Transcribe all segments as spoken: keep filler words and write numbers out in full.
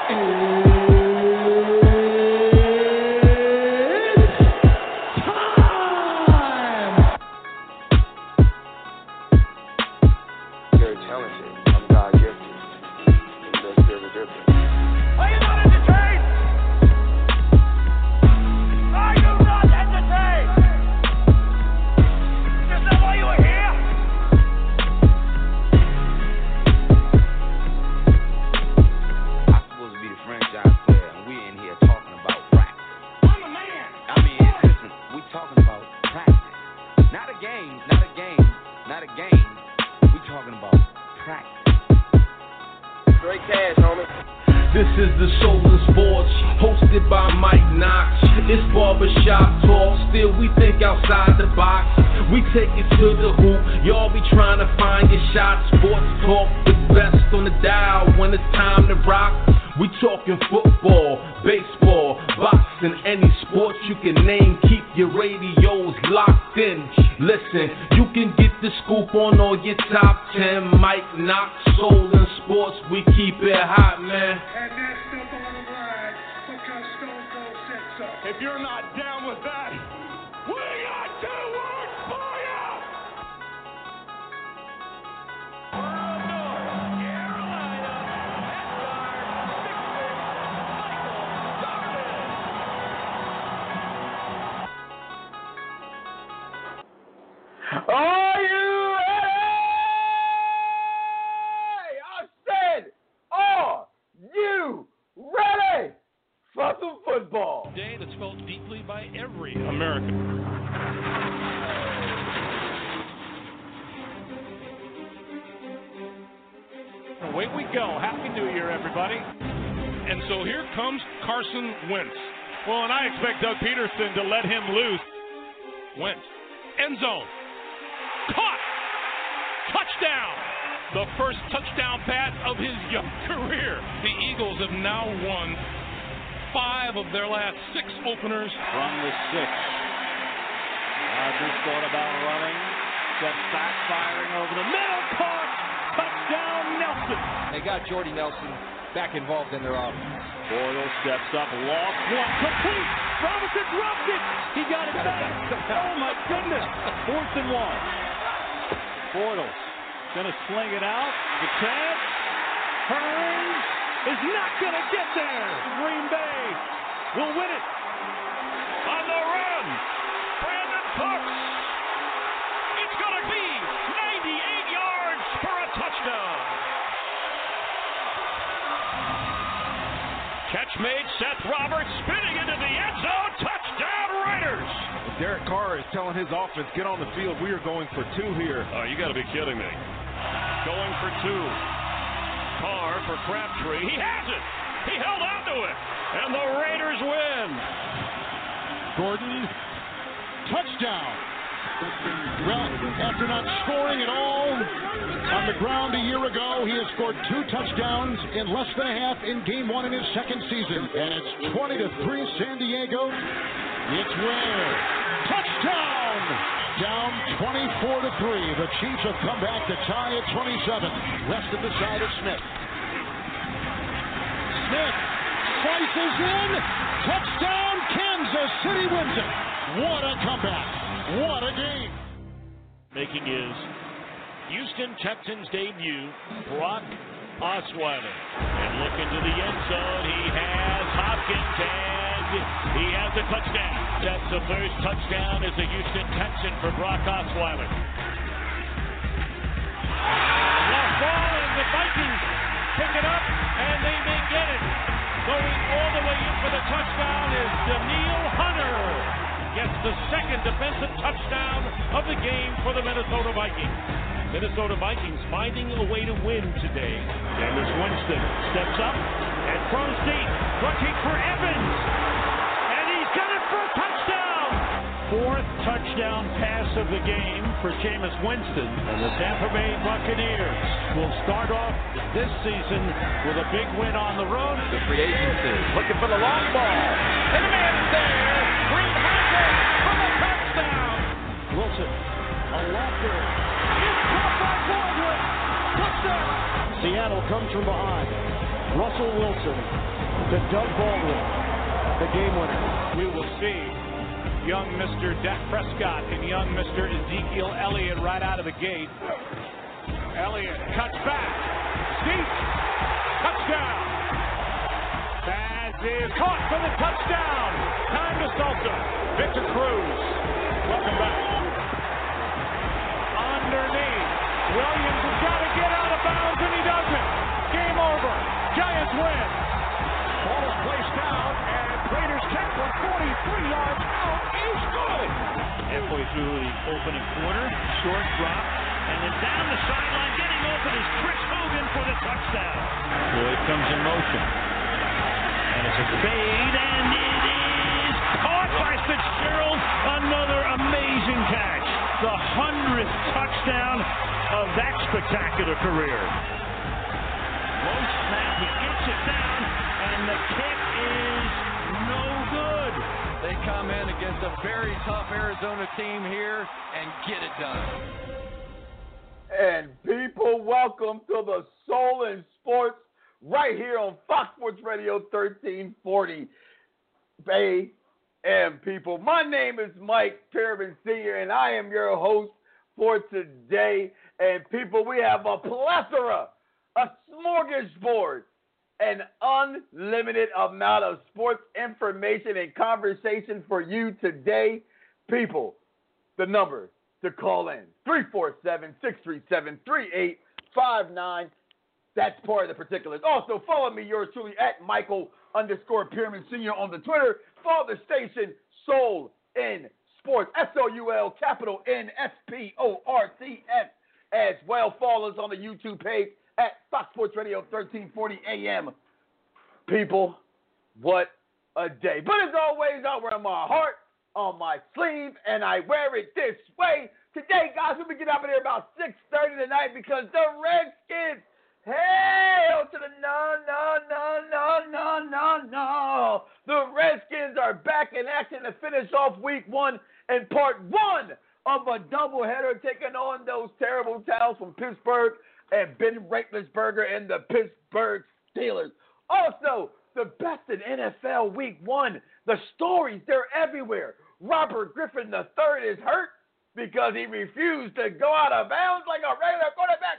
To let him loose. Wentz. End zone. Caught. Touchdown. The first touchdown pass of his young career. The Eagles have now won five of their last six openers. From the six. Rodgers thought about running. Steps back, firing over the middle. Caught. Touchdown, Nelson. They got Jordy Nelson back involved in their offense. Boyle steps up, lost one, complete. Robinson dropped it. He got it back. Oh my goodness. Fourth and one. Bortles gonna sling it out. The chance. Hurns is not gonna get there. Green Bay will win it. On the run. Brandon Cooks. It's gonna be ninety-eight yards for a touchdown. Catch made, Seth Roberts spinning into the end zone. Touchdown, Raiders! Derek Carr is telling his offense, get on the field. We are going for two here. Oh, you got to be kidding me. Going for two. Carr for Crabtree. He has it. He held on to it. And the Raiders win. Gordon, touchdown. Well, after not scoring at all on the ground a year ago, he has scored two touchdowns in less than a half in game one in his second season. And it's twenty to three San Diego. It's Ware. Touchdown! Down twenty-four to three. The Chiefs have come back to tie at twenty-seven. Rest at the side of Smith. Smith slices in. Touchdown! Kansas City wins it. What a comeback. What a game. Making his Houston Texans debut, Brock Osweiler. And look into the end zone. He has Hopkins and he has a touchdown. That's the first touchdown as a Houston Texan for Brock Osweiler. Lost ball and the Vikings pick it up and they may get it. Going all the way in for the touchdown is Danielle Hunter. Gets the second defensive touchdown of the game for the Minnesota Vikings. Minnesota Vikings finding a way to win today. Jameis Winston steps up and throws deep, looking for Evans. And he's got it for a touchdown. Fourth touchdown pass of the game for Jameis Winston. And the Tampa Bay Buccaneers will start off this season with a big win on the road. The free agency looking for the long ball. And the man is there. Green has it for the touchdown. Wilson, a lefter. It's caught by Baldwin. Touchdown. Seattle comes from behind. Russell Wilson to Doug Baldwin, the game winner. We will see young Mister Dak Prescott and young Mister Ezekiel Elliott right out of the gate. Elliott cuts back. Zeke, touchdown. Pass is caught for the touchdown. Time to Salsa. Victor Cruz. Welcome back. Underneath. Williams has got to get out of bounds, and he doesn't. Game over. Giants win. Ball is placed down, and Raiders kick from forty-three yards out is good. Halfway through the opening quarter, short drop, and then down the sideline, getting open is Chris Hogan for the touchdown. Floyd comes in motion, and it's a fade, and it is caught by Fitzgerald. Another amazing catch, the hundredth touchdown of that spectacular career. Low snap, he gets it down, and the kick is no good. They come in against a very tough Arizona team here and get it done. And people, welcome to the Soul in Sports right here on Fox Sports Radio thirteen forty A M, people. My name is Mike Pervin Senior, and I am your host for today. And people, we have a plethora, a smorgasbord, an unlimited amount of sports information and conversation for you today. People, the number to call in, three four seven, six three seven, three eight five nine. That's part of the particulars. Also, follow me, yours truly, at Michael underscore Pyramid Senior on the Twitter. Follow the station, Soul in Sports, S O U L, capital N S P O R T S, as well. Follow us on the YouTube page at Fox Sports Radio thirteen forty A M. People, what a day. But as always, I wear my heart on my sleeve, and I wear it this way. Today, guys, we'll be getting up in here about six thirty tonight because the Redskins, hail to the no, no, no, no, no, no, no. The Redskins are back in action to finish off week one and part one of a doubleheader, taking on those terrible towns from Pittsburgh and Ben Roethlisberger and the Pittsburgh Steelers. Also, the best in N F L week one. The stories, they're everywhere. Robert Griffin the third is hurt because he refused to go out of bounds like a regular quarterback.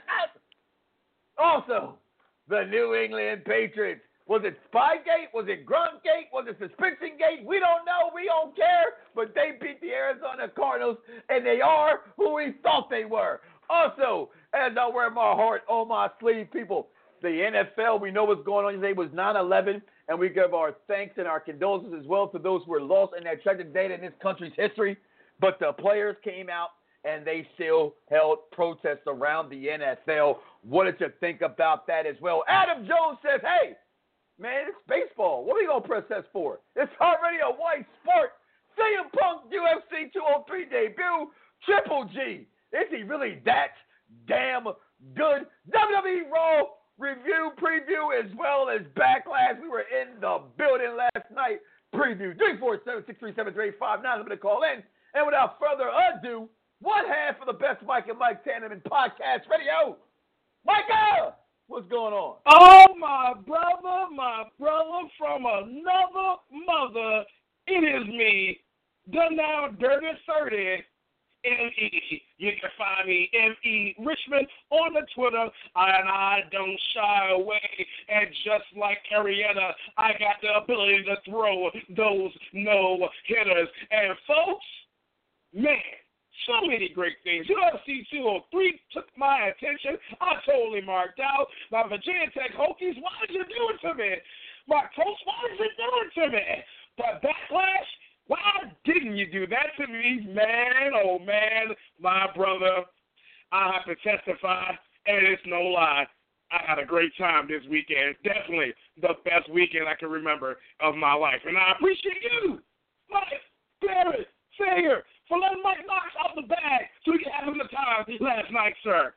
Also, the New England Patriots. Was it Spygate? Was it Gruntgate? Was it Suspension Gate? We don't know. We don't care. But they beat the Arizona Cardinals, and they are who we thought they were. Also, as I wear my heart on my sleeve, people, the N F L, we know what's going on today, was nine eleven, and we give our thanks and our condolences as well to those who were lost in that tragic day in this country's history. But the players came out, and they still held protests around the N F L. What did you think about that as well? Adam Jones says, hey, man, it's baseball. What are we going to protest for? It's already a white sport. C M Punk U F C two oh three debut. Triple G. Is he really that damn good? W W E Raw review, preview, as well as Backlash. We were in the building last night. Preview. three four seven, six three seven, three eight five nine. I'm going to call in. And without further ado, one half of the best Mike and Mike Tandem in podcast radio. Micah, what's going on? Oh, my brother, my brother from another mother. It is me, the now Dirty thirty, M E. You can find me, M E Richmond, on the Twitter, and I don't shy away. And just like Arietta, I got the ability to throw those no-hitters. And, folks, man, so many great things. U F C two oh three took my attention. I totally marked out. My Virginia Tech Hokies, why did you do it to me? My coach, why did you do it to me? But Backlash, why didn't you do that to me, man? Oh, man, my brother, I have to testify, and it's no lie. I had a great time this weekend. Definitely the best weekend I can remember of my life. And I appreciate you, Mike Barrett, Sager, for letting Mike Knox out the bag so we could have him the time last night, sir.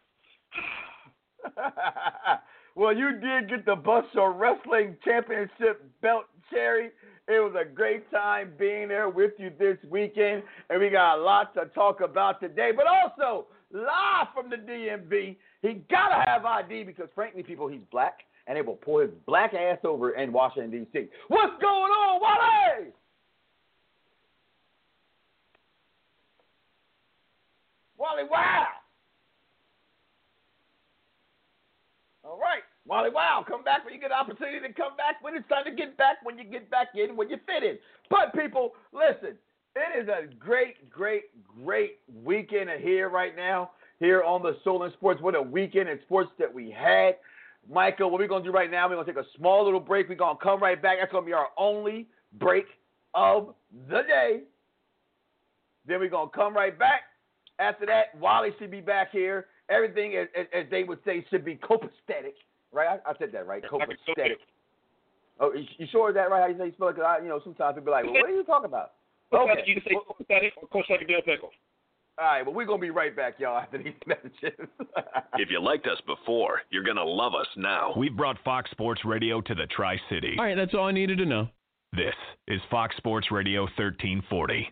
Well, you did get the Buster Wrestling Championship belt, Cherry. It was a great time being there with you this weekend, and we got a lot to talk about today. But also, live from the D M V, he got to have I D because, frankly, people, he's black, and they will pull his black ass over in Washington, D C What's going on, Wally? Wally, wow. All right. Wally, wow. Come back when you get an opportunity to come back. When it's time to get back, when you get back in, when you fit in. But, people, listen, it is a great, great, great weekend here right now, here on the Solon Sports. What a weekend in sports that we had. Michael, what we're going to do right now, we're going to take a small little break. We're going to come right back. That's going to be our only break of the day. Then we're going to come right back. After that, Wally should be back here. Everything, as, as they would say, should be copacetic. Right? I, I said that right. Copacetic. Oh, you, you sure is that right? How you say you spell it? Because I, you know, sometimes people are like, well, what are you talking about? Okay. You can say copacetic or copacetic Bill Pickle. All right, well, we're going to be right back, y'all, after these messages. If you liked us before, you're going to love us now. We've brought Fox Sports Radio to the Tri-City. All right, that's all I needed to know. This is Fox Sports Radio thirteen forty.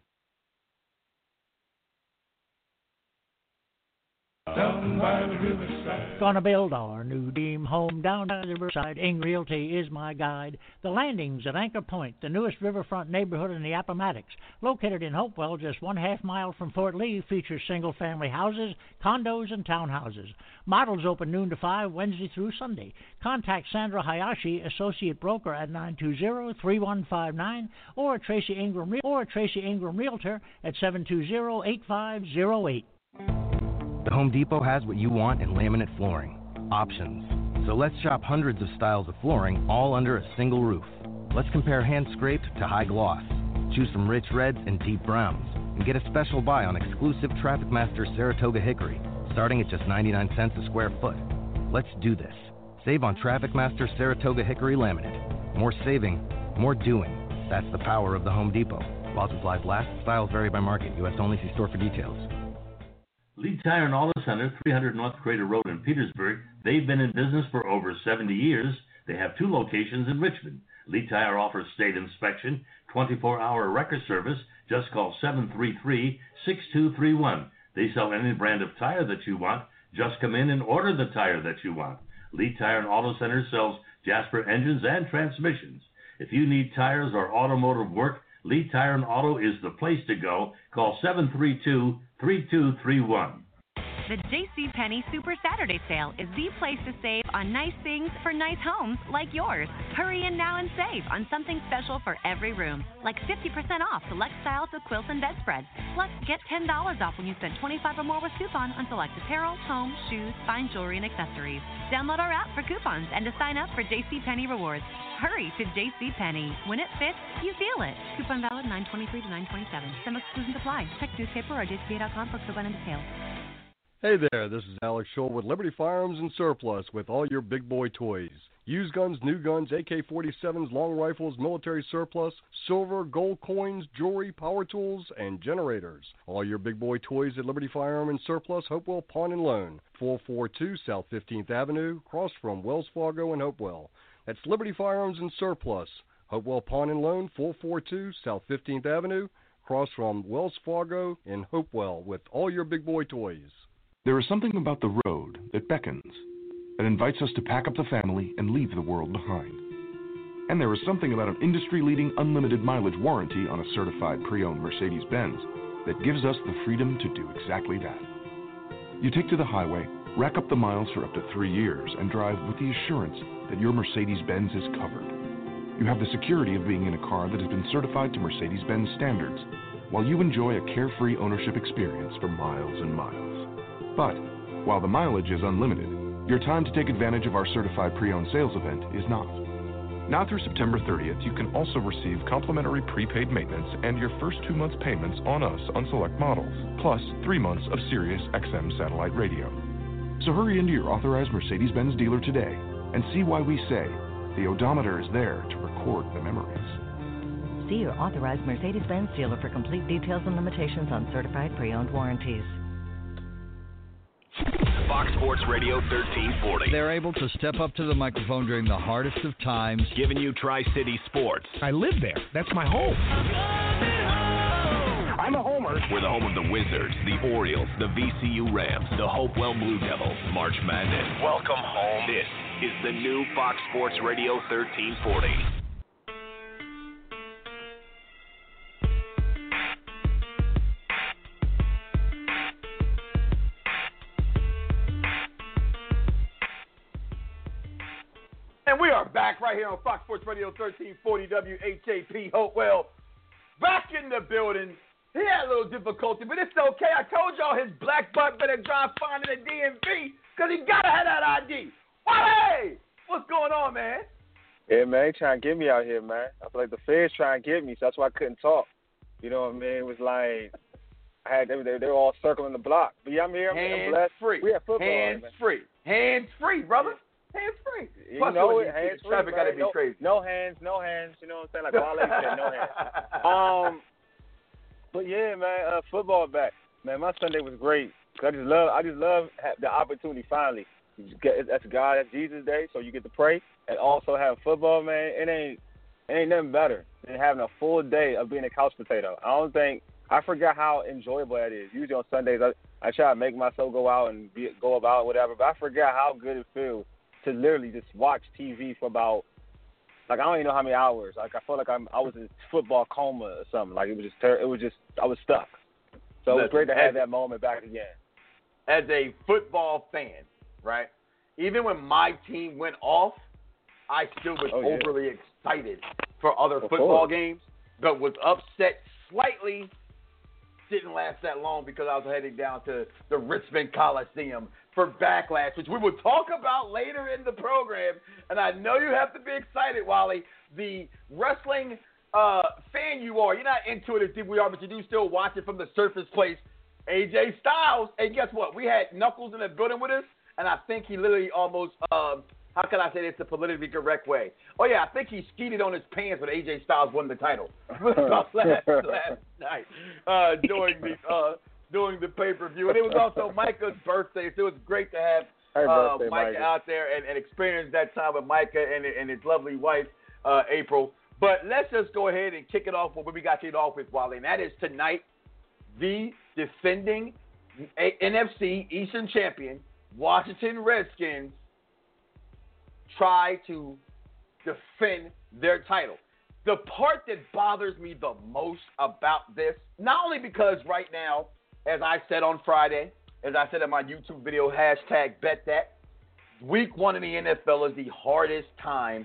Down by the riverside. Gonna build our new dream home down by the riverside. Ing Realty is my guide. The Landings at Anchor Point, the newest riverfront neighborhood in the Appomattox. Located in Hopewell, just one half mile from Fort Lee, features single-family houses, condos, and townhouses. Models open noon to five, Wednesday through Sunday. Contact Sandra Hayashi, Associate Broker, at nine two zero, three one five nine or Tracy Ingram, or Tracy Ingram Realtor at seven two zero, eight five zero eight. The Home Depot has what you want in laminate flooring. Options. So let's shop hundreds of styles of flooring all under a single roof. Let's compare hand-scraped to high gloss. Choose from rich reds and deep browns. And get a special buy on exclusive TrafficMaster Saratoga Hickory, starting at just ninety-nine cents a square foot. Let's do this. Save on TrafficMaster Saratoga Hickory laminate. More saving, more doing. That's the power of the Home Depot. While supplies last, styles vary by market. U S only. See store for details. Lee Tire and Auto Center, three hundred North Crater Road in Petersburg. They've been in business for over seventy years. They have two locations in Richmond. Lee Tire offers state inspection, twenty-four hour record service. Just call seven three three, six two three one. They sell any brand of tire that you want. Just come in and order the tire that you want. Lee Tire and Auto Center sells Jasper engines and transmissions. If you need tires or automotive work, Lee Tire and Auto is the place to go. Call seven three two, three two three one. The JCPenney Super Saturday Sale is the place to save on nice things for nice homes like yours. Hurry in now and save on something special for every room, like fifty percent off select styles of quilts and bedspreads. Plus, get ten dollars off when you spend twenty-five dollars or more with coupon on select apparel, home, shoes, fine jewelry, and accessories. Download our app for coupons and to sign up for JCPenney Rewards. Hurry to JCPenney. When it fits, you feel it. Coupon valid nine twenty-three to nine twenty-seven. Some exclusions apply. Check newspaper or J C P A dot com for coupon and details. Hey there, this is Alex Scholl with Liberty Firearms and Surplus with all your big boy toys. Used guns, new guns, A K forty-sevens, long rifles, military surplus, silver, gold coins, jewelry, power tools, and generators. All your big boy toys at Liberty Firearm and Surplus, Hopewell Pawn and Loan, four forty-two South fifteenth Avenue, across from Wells Fargo and Hopewell. That's Liberty Firearms and Surplus, Hopewell Pawn and Loan, four forty-two South fifteenth Avenue, across from Wells Fargo and Hopewell with all your big boy toys. There is something about the road that beckons, that invites us to pack up the family and leave the world behind. And there is something about an industry-leading unlimited mileage warranty on a certified pre-owned Mercedes-Benz that gives us the freedom to do exactly that. You take to the highway, rack up the miles for up to three years, and drive with the assurance that your Mercedes-Benz is covered. You have the security of being in a car that has been certified to Mercedes-Benz standards, while you enjoy a carefree ownership experience for miles and miles. But while the mileage is unlimited, your time to take advantage of our certified pre-owned sales event is not. Now through September thirtieth, you can also receive complimentary prepaid maintenance and your first two months payments on us on select models, plus three months of Sirius X M satellite radio. So hurry into your authorized Mercedes-Benz dealer today and see why we say the odometer is there to record the memories. See your authorized Mercedes-Benz dealer for complete details and limitations on certified pre-owned warranties. Fox Sports Radio thirteen forty. They're able to step up to the microphone during the hardest of times. Giving you Tri-City sports. I live there. That's my home. I'm a homer. We're the home of the Wizards, the Orioles, the V C U Rams, the Hopewell Blue Devils, March Madness. Welcome home. This is the new Fox Sports Radio thirteen forty. And we are back right here on Fox Sports Radio thirteen forty W H A P Hopewell. Back in the building. He had a little difficulty, but it's okay. I told y'all his black butt better drive fine in the D M V because he got to have that I D. Wale! What's going on, man? Yeah, man, they trying to get me out here, man. I feel like the feds trying to get me, so that's why I couldn't talk. You know what I mean? It was like, I had they, they, they were all circling the block. But yeah, I'm here. I'm, I'm blessed. Free. We have football. Hands man. free. Hands free, brother. Hands free. You Plus, know it. Hands free. Traffic got to be no, crazy. No hands, no hands. You know what I'm saying? Like Wale said, no hands. Um, but yeah, man, uh, football back. Man, my Sunday was great. Cause I just love, I just love the opportunity finally. That's God, that's Jesus' Day, so you get to pray and also have football, man. It ain't, it ain't nothing better than having a full day of being a couch potato. I don't think, I forgot how enjoyable that is. Usually on Sundays, I, I try to make myself go out and be, go about whatever, but I forgot how good it feels to literally just watch T V for about, like, I don't even know how many hours. Like, I felt like I'm, I was in football coma or something. Like, it was just, ter- it was just, I was stuck. So Listen, it was great to have as, that moment back again. As a football fan, right, even when my team went off, I still was oh, yeah. overly excited for other of football course. games, but was upset slightly. Didn't last that long because I was heading down to the Richmond Coliseum for Backlash, which we will talk about later in the program. And I know you have to be excited, Wally. The wrestling uh, fan you are, you're not into it as deep we are, but you do still watch it from the surface place. A J Styles, and guess what? We had Knuckles in the building with us, and I think he literally almost, um, how can I say this the politically correct way? Oh, yeah, I think he skeeted on his pants when A J Styles won the title last, last night uh, during the uh, during the pay-per-view. And it was also Micah's birthday, so it was great to have uh, birthday, Micah, Micah out there and, and experience that time with Micah and, and his lovely wife, uh, April. But let's just go ahead and kick it off with what we got to get off with, Wally, and that is tonight, the defending N F C Eastern champion, Washington Redskins, try to defend their title. The part that bothers me the most about this, not only because right now, as I said on Friday, as I said in my YouTube video, hashtag bet that, week one in the N F L is the hardest time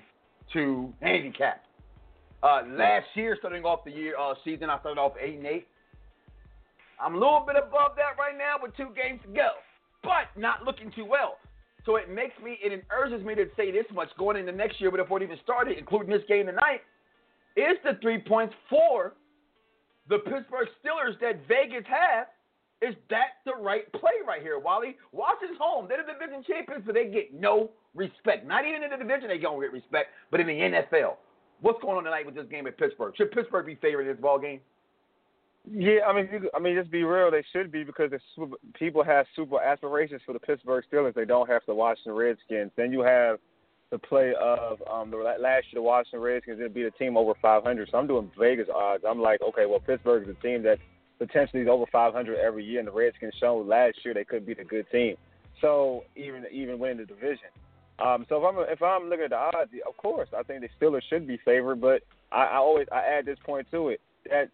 to handicap. Uh, last year, starting off the year uh, season, I started off eight and eight. I'm a little bit above that right now with two games to go, but not looking too well. So it makes me, it urges me to say this much going into next year, but before it even started, including this game tonight, is the three points for the Pittsburgh Steelers that Vegas have. Is that the right play right here, Wally? Washington's home. They're the division champions, but they get no respect. Not even in the division they don't get respect, but in the N F L. What's going on tonight with this game at Pittsburgh? Should Pittsburgh be favored in this ball game? Yeah, I mean, you, I mean, just be real. They should be because super, people have super aspirations for the Pittsburgh Steelers. They don't have the Washington Redskins. Then you have the play of um, the last year the Washington Redskins didn't beat a team over five hundred. So I'm doing Vegas odds. I'm like, okay, well, Pittsburgh is a team that potentially is over five hundred every year, and the Redskins showed last year they could beat a good team. So even even winning the division. Um, so if I'm if I'm looking at the odds, of course, I think the Steelers should be favored. But I, I always I add this point to it that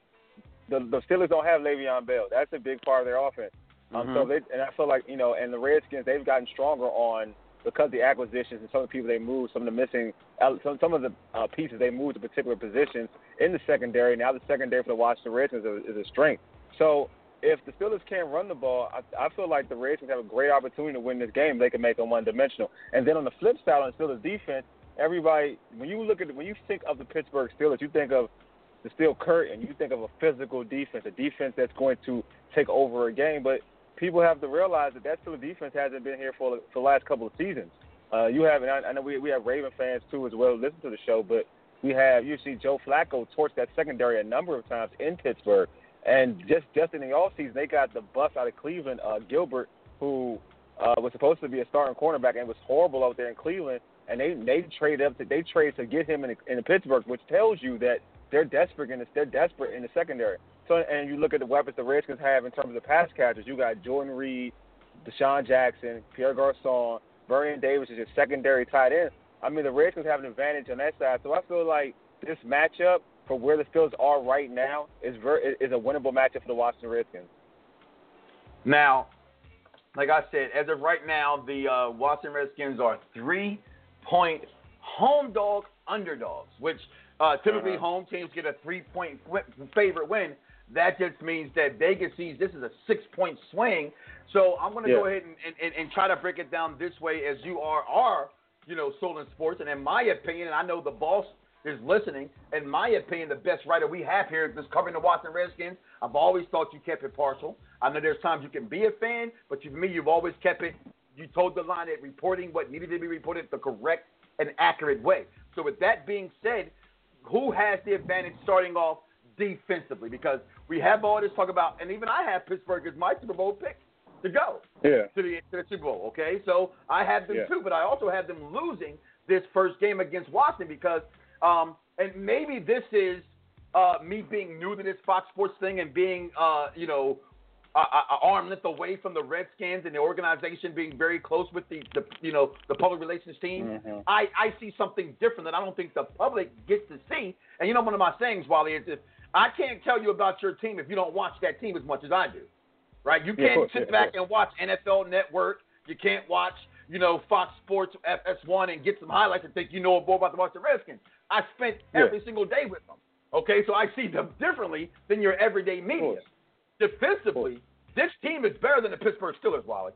the the Steelers don't have Le'Veon Bell. That's a big part of their offense. Um, Mm-hmm. So they and I feel like you know, and the Redskins they've gotten stronger on because of the acquisitions and some of the people they moved, some of the missing, some some of the uh, pieces they moved to particular positions in the secondary. Now the secondary for the Washington Redskins is, is a strength. So if the Steelers can't run the ball, I, I feel like the Redskins have a great opportunity to win this game. They can make them one-dimensional. And then on the flip side, on the Steelers defense, everybody, when you look at, when you think of the Pittsburgh Steelers, you think of the steel curtain. You think of a physical defense, a defense that's going to take over a game. But people have to realize that that Steelers defense hasn't been here for for the last couple of seasons. Uh, you have, and I, I know we we have Raven fans too as well. Listen to the show, but we have you see Joe Flacco torch that secondary a number of times in Pittsburgh. And just, just in the offseason, they got the bust out of Cleveland, uh, Gilbert, who uh, was supposed to be a starting cornerback and was horrible out there in Cleveland. And they they traded up to they traded to get him in in Pittsburgh, which tells you that they're desperate in the, they're desperate in the secondary. So and you look at the weapons the Redskins have in terms of pass catchers. You got Jordan Reed, Deshaun Jackson, Pierre Garçon, Vernon Davis is your secondary tight end. I mean, the Redskins have an advantage on that side. So I feel like this matchup for where the Steelers are right now is ver- is a winnable matchup for the Washington Redskins. Now, like I said, as of right now, the uh, Washington Redskins are three-point home dog underdogs, which uh, typically uh-huh. home teams get a three-point favorite win. That just means that Vegas sees this is a six-point swing. So I'm going to yeah. go ahead and, and, and try to break it down this way as you are, are you know, Stolen Sports. And in my opinion, and I know the boss is listening, in my opinion, the best writer we have here is covering the Washington Redskins. I've always thought you kept it partial. I know there's times you can be a fan, but you, for me, you've always kept it. You told the line at reporting what needed to be reported the correct and accurate way. So with that being said, who has the advantage starting off defensively? Because we have all this talk about, and even I have Pittsburgh as my Super Bowl pick to go yeah. to, the, to the Super Bowl, okay? So I have them yeah. too, but I also have them losing this first game against Washington because, um, and maybe this is uh, me being new to this Fox Sports thing and being, uh, you know, an arm length away from the Redskins and the organization being very close with the, the you know, the public relations team. Mm-hmm. I, I see something different that I don't think the public gets to see. And you know, one of my sayings, Wally, is if I can't tell you about your team if you don't watch that team as much as I do, right? You can't yeah, sit yeah, back yeah. and watch N F L Network. You can't watch, you know, Fox Sports F S one and get some highlights and think you know more about the Washington Redskins. I spent yeah. every single day with them, okay? So I see them differently than your everyday media. Defensively, this team is better than the Pittsburgh Steelers, Wally.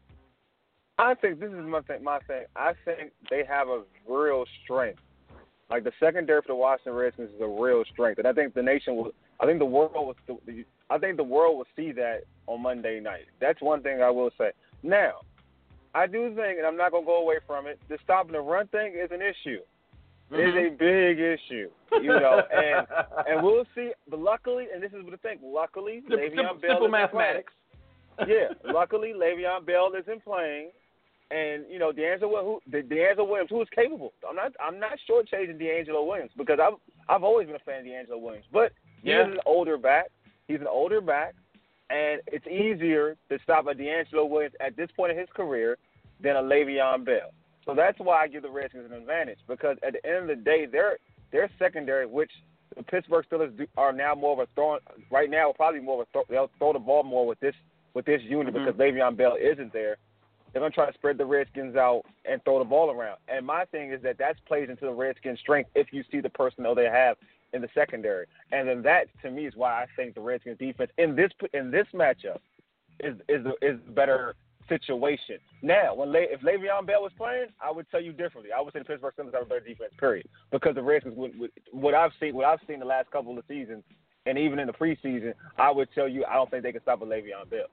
I think this is my thing. My thing. I think they have a real strength. Like the secondary for the Washington Redskins is a real strength, and I think the nation will. I think the world will. I think the world will see that on Monday night. That's one thing I will say. Now, I do think, and I'm not gonna go away from it. The stopping the run thing is an issue. Mm-hmm. It is a big issue, you know, and and we'll see. But luckily, and this is what I think. Luckily, Simple, Le'Veon Bell simple isn't mathematics. playing. Yeah, luckily Le'Veon Bell isn't playing. And you know, D'Angelo, who, D'Angelo Williams, who is capable. I'm not, I'm not shortchanging D'Angelo Williams because I've, I've always been a fan of D'Angelo Williams. But yeah. he's an older back. He's an older back, and it's easier to stop a D'Angelo Williams at this point in his career than a Le'Veon Bell. So that's why I give the Redskins an advantage because at the end of the day, their their secondary, which the Pittsburgh Steelers do, are now more of a throwing right now, probably more of a throw, they'll throw the ball more with this with this unit mm-hmm. because Le'Veon Bell isn't there. They're going to try to spread the Redskins out and throw the ball around. And my thing is that that plays into the Redskins' strength if you see the personnel they have in the secondary. And then that, to me, is why I think the Redskins' defense in this in this matchup is is is a better situation. Now, when Le- if Le'Veon Bell was playing, I would tell you differently. I would say the Pittsburgh Steelers have a better defense, period. Because the Redskins, would, would, what I've seen, what I've seen the last couple of seasons, and even in the preseason, I would tell you I don't think they can stop a Le'Veon Bell.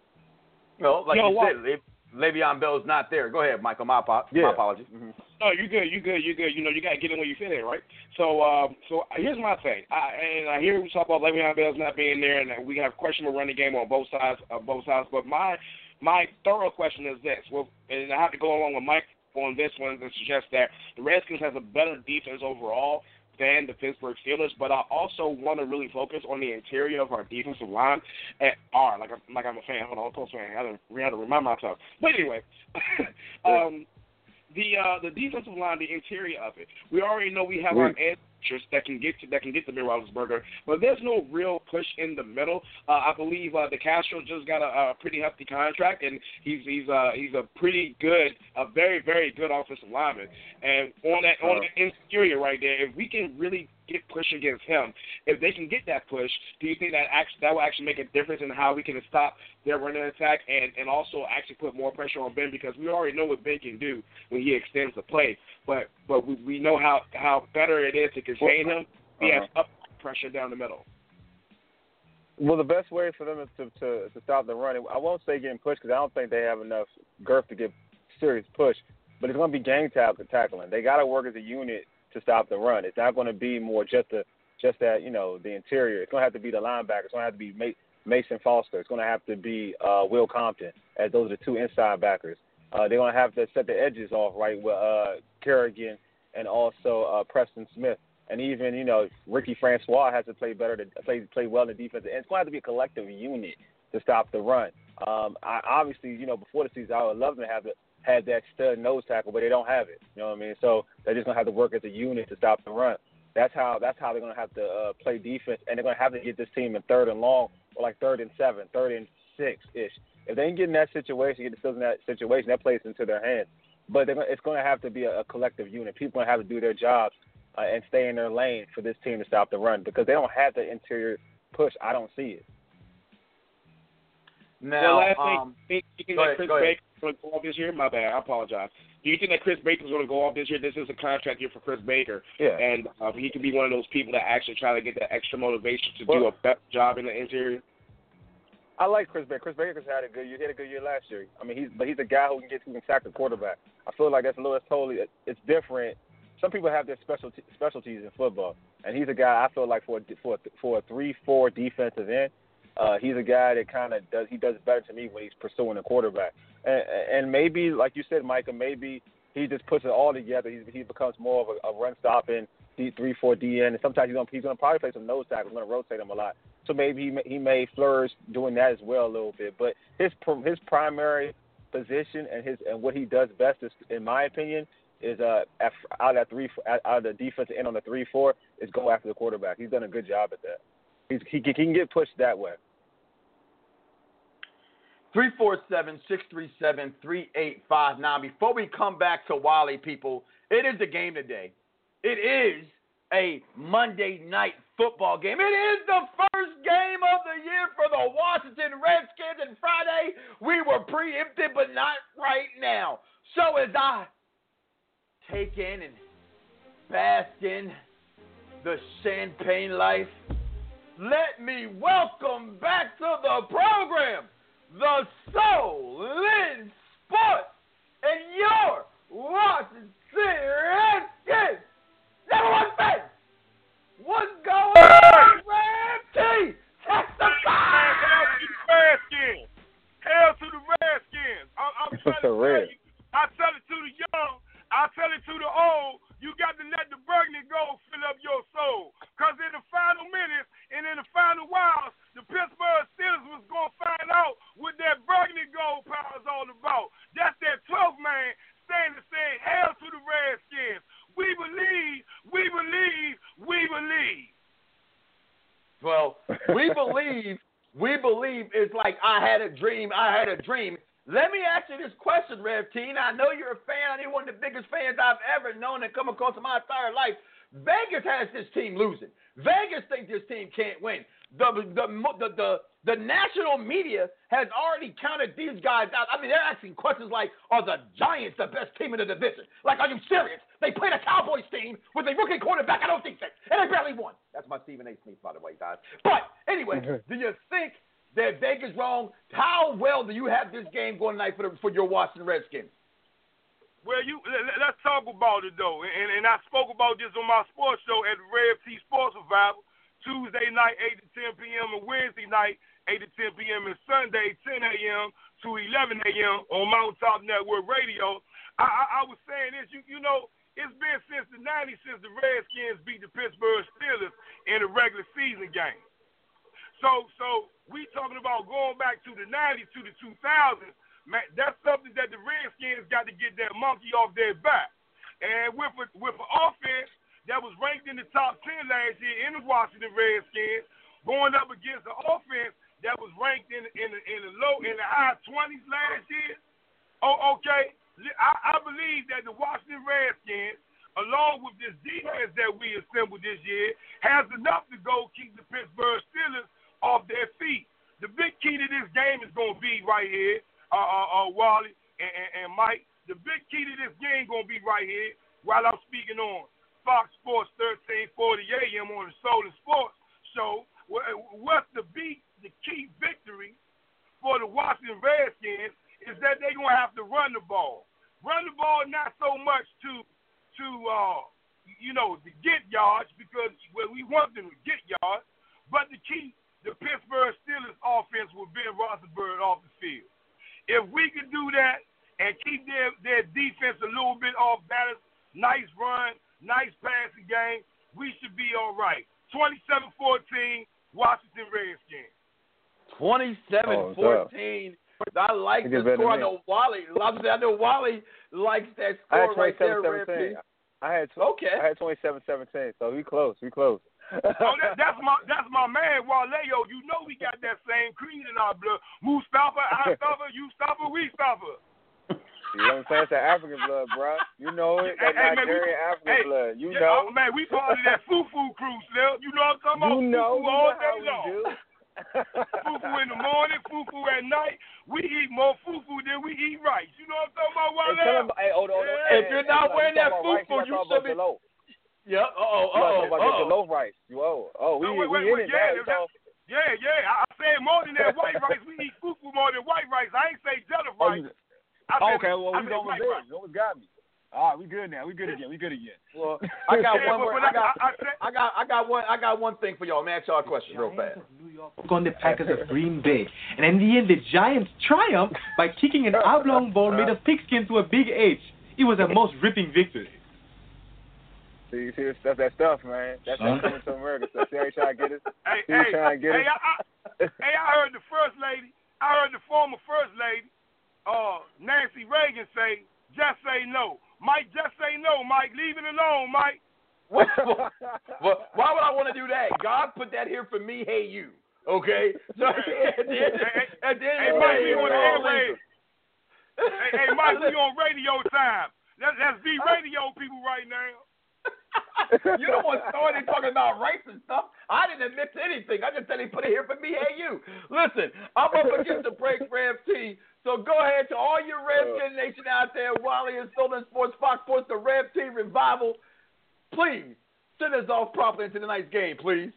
No, like no, you what? said, Le- Le'Veon Bell's not there. Go ahead, Michael. My, apo- yeah. my apologies. Mm-hmm. No, you good, you good, you good. You know, you got to get in where you fit in, right? So, um, so here's my thing. I, and I hear we talk about Le'Veon Bell's not being there, and we have questionable running game on both sides. Uh, both sides. But my my thorough question is this: well, and I have to go along with Mike on this one and suggest that the Redskins has a better defense overall than the Pittsburgh Steelers, but I also want to really focus on the interior of our defensive line at R. Like I'm, like I'm a fan. Hold on, I'm a close fan. I have to remind myself. But anyway, um, the uh, the defensive line, the interior of it. We already know we have our edge rushers that can get to, that can get to Ben Roethlisberger, but there's no real push in the middle. Uh, I believe uh, DeCastro just got a, a pretty hefty contract, and he's he's uh, he's a pretty good, a very very good offensive lineman. And on that on the interior right there, if we can really get push against him, if they can get that push, do you think that actually that will actually make a difference in how we can stop their running attack and, and also actually put more pressure on Ben, because we already know what Ben can do when he extends the play, but but we, we know how, how better it is to contain him. He uh-huh. has up pressure down the middle. Well, the best way for them to to, to stop the run, I won't say getting pushed because I don't think they have enough girth to get serious push, but it's going to be gang tackling. They got to work as a unit to stop the run. It's not going to be more just the just that, you know, the interior. It's going to have to be the linebacker. It's going to have to be Mason Foster. It's going to have to be uh, Will Compton, as those are the two inside backers. Uh, they're going to have to set the edges off right with uh, Kerrigan and also uh, Preston Smith. And even, you know, Ricky Francois has to play better, to play play well in the defense. And it's going to have to be a collective unit to stop the run. Um, I, obviously, you know, before the season, I would love to have the have that stud nose tackle, but they don't have it. You know what I mean? So they're just gonna have to work as a unit to stop the run. That's how that's how they're gonna have to uh, play defense, and they're gonna have to get this team in third and long, or like third and seven, third and six ish. If they can get in that situation, get the Steelers in that situation, that plays into their hands. But they're gonna, it's going to have to be a, a collective unit. People are going to have to do their jobs uh, and stay in their lane for this team to stop the run because they don't have the interior push. I don't see it. well, Now, last um, thing, do you think go that ahead, Chris go ahead. Baker's going to go off this year? My bad, I apologize. Do you think that Chris Baker's going to go off this year? This is a contract year for Chris Baker, yeah. and uh, he could be one of those people that actually try to get that extra motivation to well, do a better job in the interior. I like Chris Baker. Chris Baker's had a good year. He had a good year last year. I mean, he's but he's a guy who can get who can sack the quarterback. I feel like that's a little it's totally it's different. Some people have their specialty, specialties in football, and he's a guy I feel like for a, for a, for a three four defensive end, uh, he's a guy that kind of does he does better to me when he's pursuing a quarterback. And, and maybe like you said, Micah, maybe he just puts it all together. He he becomes more of a, a run stopping D three four D N, and sometimes he's gonna he's gonna probably play some nose tackle. He's gonna rotate him a lot. So maybe he may, he may flourish doing that as well a little bit. But his his primary position and his and what he does best is, in my opinion, is uh out of three out of the defensive end on the three four is go after the quarterback. He's done a good job at that. He's, he he can get pushed that way. three four seven, six three seven, three eight five nine. Before we come back to Wally, people, it is the game today. It is a Monday night football game. It is the first game of the year for the Washington Redskins, and Friday we were preempted, but not right now. So as I take in and bask in the champagne life, let me welcome back to the program the Soul in Sports and your Washington Redskins number one fan. What's going on, Ramsey? Testify! Hail to the Redskins. Hail to the Redskins. I'm, I'm trying to tell you. I tell it to the young. I tell it to the old. You got to let the burgundy gold fill up your soul. Because in the final minutes and in the final whiles, the Pittsburgh Steelers was going to find out what that burgundy gold power is all about. That's that twelfth man standing saying, hail to the Redskins. We believe, we believe, we believe. Well, we believe, we believe it's like I had a dream, I had a dream. Let me ask you this question, Rev T. Now, I know you're a fan. I think one of the biggest fans I've ever known and come across in my entire life. Vegas has this team losing. Vegas thinks this team can't win. The, the, the, the, the national media has already counted these guys out. I mean, they're asking questions like, are the Giants the best team in the division? Like, are you serious? They played a Cowboys team with a rookie quarterback. I don't think so. And they barely won. That's my Stephen A. Smith, by the way, guys. But anyway, do you think that Vegas wrong? How well do you have this game going tonight for, the, for your Washington Redskins? Well, you let's talk about it, though. And, and I spoke about this on my sports show at Rev T Sports Revival, Tuesday night, eight to ten p.m., and Wednesday night, eight to ten p.m., and Sunday, ten a.m. to eleven a.m. on Mountaintop Network Radio. I, I, I was saying this, you, you know, it's been since the nineties since the Redskins beat the Pittsburgh Steelers in a regular season game. So, so we talking about going back to the nineties, to the two thousands. Man, that's something that the Redskins got to get that monkey off their back. And with a, with an offense that was ranked in the top ten last year in the Washington Redskins, going up against an offense that was ranked in in the, in the low in the high twenties last year. Oh, okay. I, I believe that the Washington Redskins, along with this defense that we assembled this year, has enough to go keep the Pittsburgh Steelers off their feet. The big key to this game is going to be right here. Uh, uh, uh, Wally and, and, and Mike, the big key to this game going to be right here while I'm speaking on Fox Sports thirteen forty a.m. on the Soul and Sports Show. What's the beat, the key victory for the Washington Redskins is that they're going to have to run the ball. Run the ball not so much to, to uh, you know, to get yards because well, we want them to get yards, but to keep the Pittsburgh Steelers offense with Ben Roethlisberger off the field. If we can do that and keep their, their defense a little bit off balance, nice run, nice passing game, we should be all right. twenty-seven fourteen, Washington Redskins. twenty-seven fourteen, I like the score. I know Wally. I know Wally likes that score right there, Red. I had tw- okay. I had twenty-seven seventeen, so we close. We close. oh, that, that's my that's my man, Waleo. You know we got that same creed in our blood. Mustafa, I stopper, you stopper, we stopper. You know what I'm saying? It's that African blood, bro. You know it. That hey, Nigerian man, we, African hey, blood. You yeah, know. Oh, man, we part of that foo-foo crew, Slim. You know what I'm talking about? You know, foo-foo you all know day how we long. do. Foo-foo in the morning, foo-foo at night. We eat more foo-foo than we eat rice. You know what I'm talking about, Waleo? Hey, him, hey, hold on, hold on. Yeah. Hey, if you're hey, not hey, wearing that rice, foo-foo, you should be. Low. Yeah. Uh oh. You Uh about oh. the low rice. You oh oh we no, wait, we wait, in it yeah, now. That, yeah, yeah. I, I said more than that white rice. We eat foo-foo more than white rice. I ain't say jello oh, rice. you, I oh, said, okay, well I we going white there. rice. You almost got me. All right, we good now. We good again. We good again. Well, I got yeah, one but, more. but I got. I, I, said, I got. I got one. I got one thing for y'all. Man, ask y'all a question real fast. On the Packers of Green Bay, and in the end, the Giants triumphed by kicking an oblong ball made of pigskin to a big H. It was a most ripping victory. See, see, that's that stuff, man. That's that coming to America stuff. See how you trying to get it? Hey, see hey, trying to get hey, it? I, I, hey, I heard the first lady, I heard the former first lady, uh, Nancy Reagan say, just say no. Mike, just say no, Mike. Leave it alone, Mike. well, well, why would I want to do that? God put that here for me, hey, you. Okay? So, at the end, at the end hey, of the Mike, day, we on the airwaves. hey, hey, Mike, we on radio time. That's, that's the radio people right now. You the one started talking about race and stuff. I didn't admit to anything. I just said he put it here for me. Hey, you. Listen, I'm up against the break for F T. So go ahead to all your Redskin Nation out there. Wally and Stolen Sports, Fox Sports, the Rev T Revival. Please send us off properly into the night's game, please.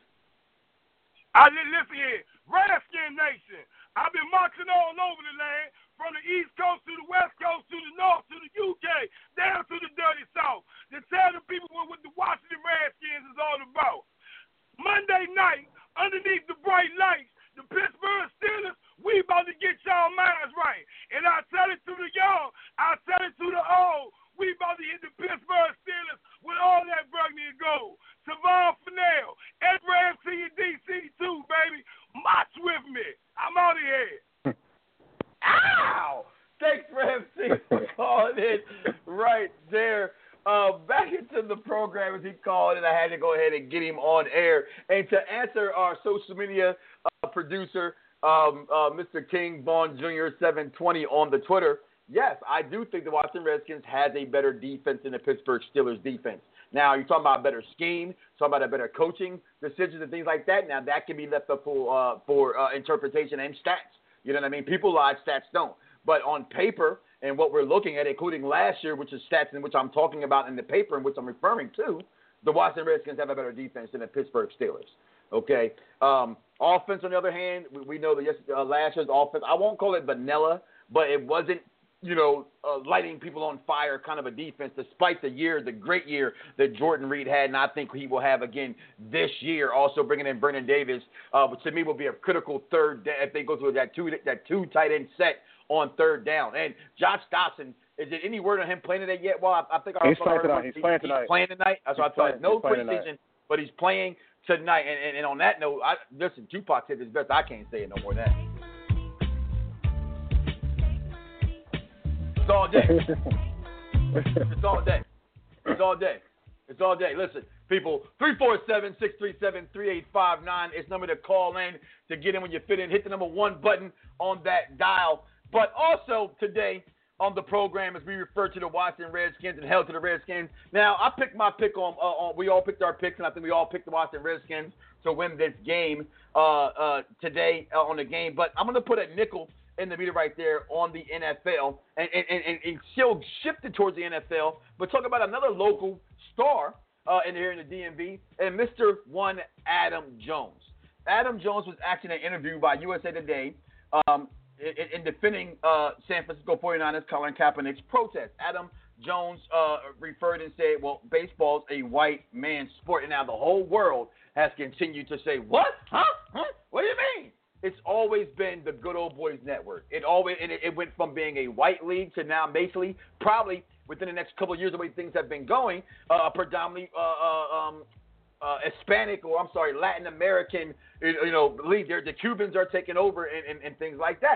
I listen here, Redskin Nation. I've been marching all over the land. From the East Coast to the West Coast to the North to the U K, down to the dirty South, to tell the people what the Washington Redskins is all about. Monday night, underneath the bright lights, the Pittsburgh Steelers, we about to get y'all minds right. And I tell it to the young, I tell it to the old, we about to hit the Pittsburgh Steelers with all that burgundy and gold. Tavon Fennell, Edward F T and D C too, baby. March with me. I'm out of here. Ow! Thanks for M C for calling in right there. Uh, back into the program as he called, and I had to go ahead and get him on air. And to answer our social media uh, producer, um, uh, Mister King Vaughn Junior seven twenty on the Twitter, yes, I do think the Washington Redskins has a better defense than the Pittsburgh Steelers defense. Now, you're talking about a better scheme, talking about a better coaching decisions and things like that. Now, that can be left up for, uh, for uh, interpretation and stats. You know what I mean? People lie, stats don't. But on paper and what we're looking at, including last year, which is stats in which I'm talking about in the paper in which I'm referring to, the Washington Redskins have a better defense than the Pittsburgh Steelers. Okay? Um, offense, on the other hand, we, we know that yes, uh, last year's offense, I won't call it vanilla, but it wasn't, you know, uh, lighting people on fire kind of a defense, despite the year, the great year that Jordan Reed had, and I think he will have again this year. Also bringing in Brennan Davis, uh, which to me will be a critical third down if they go through that two that two tight end set on third down. And Josh Dobson, is there any word on him playing today yet? Well, I, I think I he's playing tonight. He's playing tonight. He's playing tonight. That's what I thought. No preseason, but he's playing tonight. And, and, and on that note, I, listen, Tupac said his best. I can't say it no more than that. It's all day. It's all day. It's all day. It's all day. Listen, people, three four seven, six three seven, three eight five nine is number to call in to get in when you fit in. Hit the number one button on that dial. But also today on the program, as we refer to the Washington Redskins and held to the Redskins. Now, I picked my pick on, uh, on we all picked our picks, and I think we all picked the Washington Redskins to win this game uh, uh, today uh, on the game. But I'm going to put a nickel in the meter right there on the N F L, and, and, and, and she'll shift it towards the N F L, but talk about another local star uh, in here in the D M V, and Mister One Adam Jones. Adam Jones was actually in an interview by U S A Today um, in, in defending uh, San Francisco forty-niners Colin Kaepernick's protest. Adam Jones uh, referred and said, well, baseball's a white man's sport, and now the whole world has continued to say, what? Huh? Huh? What do you mean? It's always been the good old boys network. It always and it, it went from being a white league to now basically probably within the next couple of years the way things have been going, uh, predominantly uh, uh, um, uh, Hispanic or I'm sorry Latin American you know league. There the Cubans are taking over and, and, and things like that.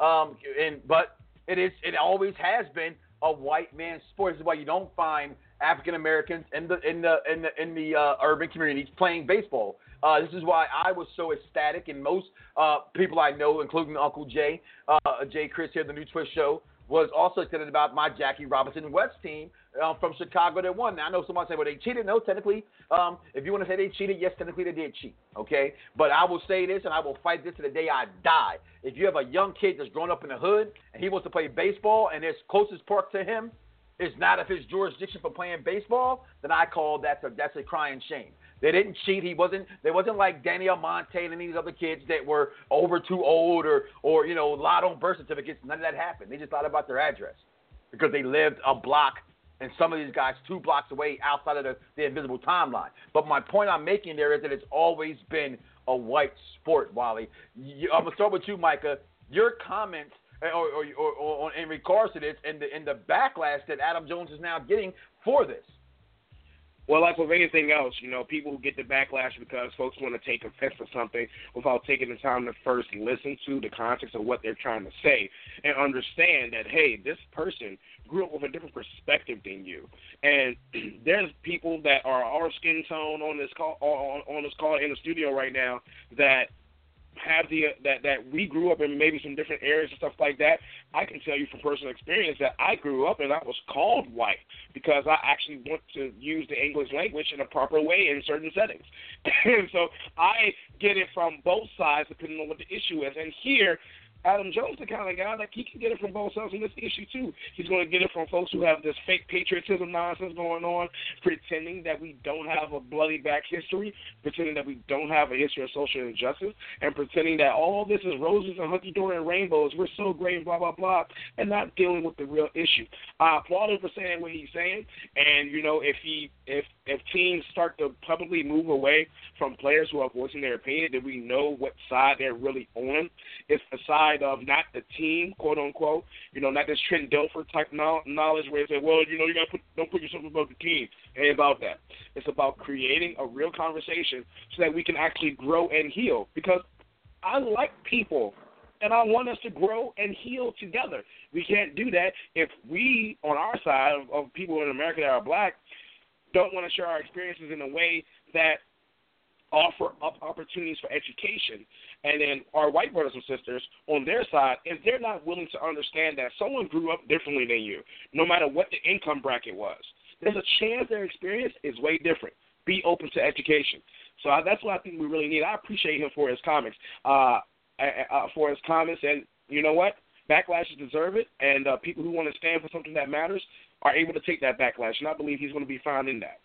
Um, and but it is it always has been a white man's sport. This is why you don't find African Americans in the in the in the in the uh, urban communities playing baseball. Uh, this is why I was so ecstatic, and most uh, people I know, including Uncle Jay, uh, Jay Chris here, the New Twist Show, was also excited about my Jackie Robinson West team uh, from Chicago that won. Now, I know someone say, well, they cheated. No, technically, um, if you want to say they cheated, yes, technically they did cheat, okay? But I will say this, and I will fight this to the day I die. If you have a young kid that's grown up in the hood, and he wants to play baseball, and his closest park to him is not of his jurisdiction for playing baseball, then I call that a, that's a crying shame. They didn't cheat. He wasn't. They wasn't like Danny Almonte and these other kids that were over too old or, or you know, lied on birth certificates. None of that happened. They just lied about their address because they lived a block, and some of these guys two blocks away outside of the, the invisible timeline. But my point I'm making there is that it's always been a white sport, Wally. You, I'm gonna start with you, Micah. Your comments, or, or, or, or in regards to this, and the and the backlash that Adam Jones is now getting for this. Well, like with anything else, you know, people get the backlash because folks want to take offense to something without taking the time to first listen to the context of what they're trying to say and understand that, hey, this person grew up with a different perspective than you. And there's people that are our skin tone on this call on, on this call in the studio right now that have the that that we grew up in maybe some different areas and stuff like that. I can tell you from personal experience that I grew up and I was called white because I actually want to use the English language in a proper way in certain settings. And so I get it from both sides depending on what the issue is. And here, Adam Jones, the kind of guy that he can get it from both sides on this issue too. He's going to get it from folks who have this fake patriotism nonsense going on, pretending that we don't have a bloody back history, pretending that we don't have a history of social injustice, and pretending that all this is roses and hunky-dory and rainbows. We're so great and blah, blah, blah, and not dealing with the real issue. I applaud him for saying what he's saying, and, you know, if he if if teams start to publicly move away from players who are voicing their opinion, then we know what side they're really on. It's the side of not the team, quote unquote, you know, not this Trent Dilfer type knowledge where they say, well, you know, you got to put, don't put yourself above the team. It ain't about that. It's about creating a real conversation so that we can actually grow and heal. Because I like people, and I want us to grow and heal together. We can't do that if we, on our side of, of people in America that are black, don't want to share our experiences in a way that offer up opportunities for education. And then our white brothers and sisters on their side, if they're not willing to understand that someone grew up differently than you, no matter what the income bracket was, there's a chance their experience is way different. Be open to education. So I, that's what I think we really need. I appreciate him for his comments, uh, uh, for his comments. And you know what? Backlashes deserve it, and uh, people who want to stand for something that matters are able to take that backlash, and I believe he's going to be fine in that.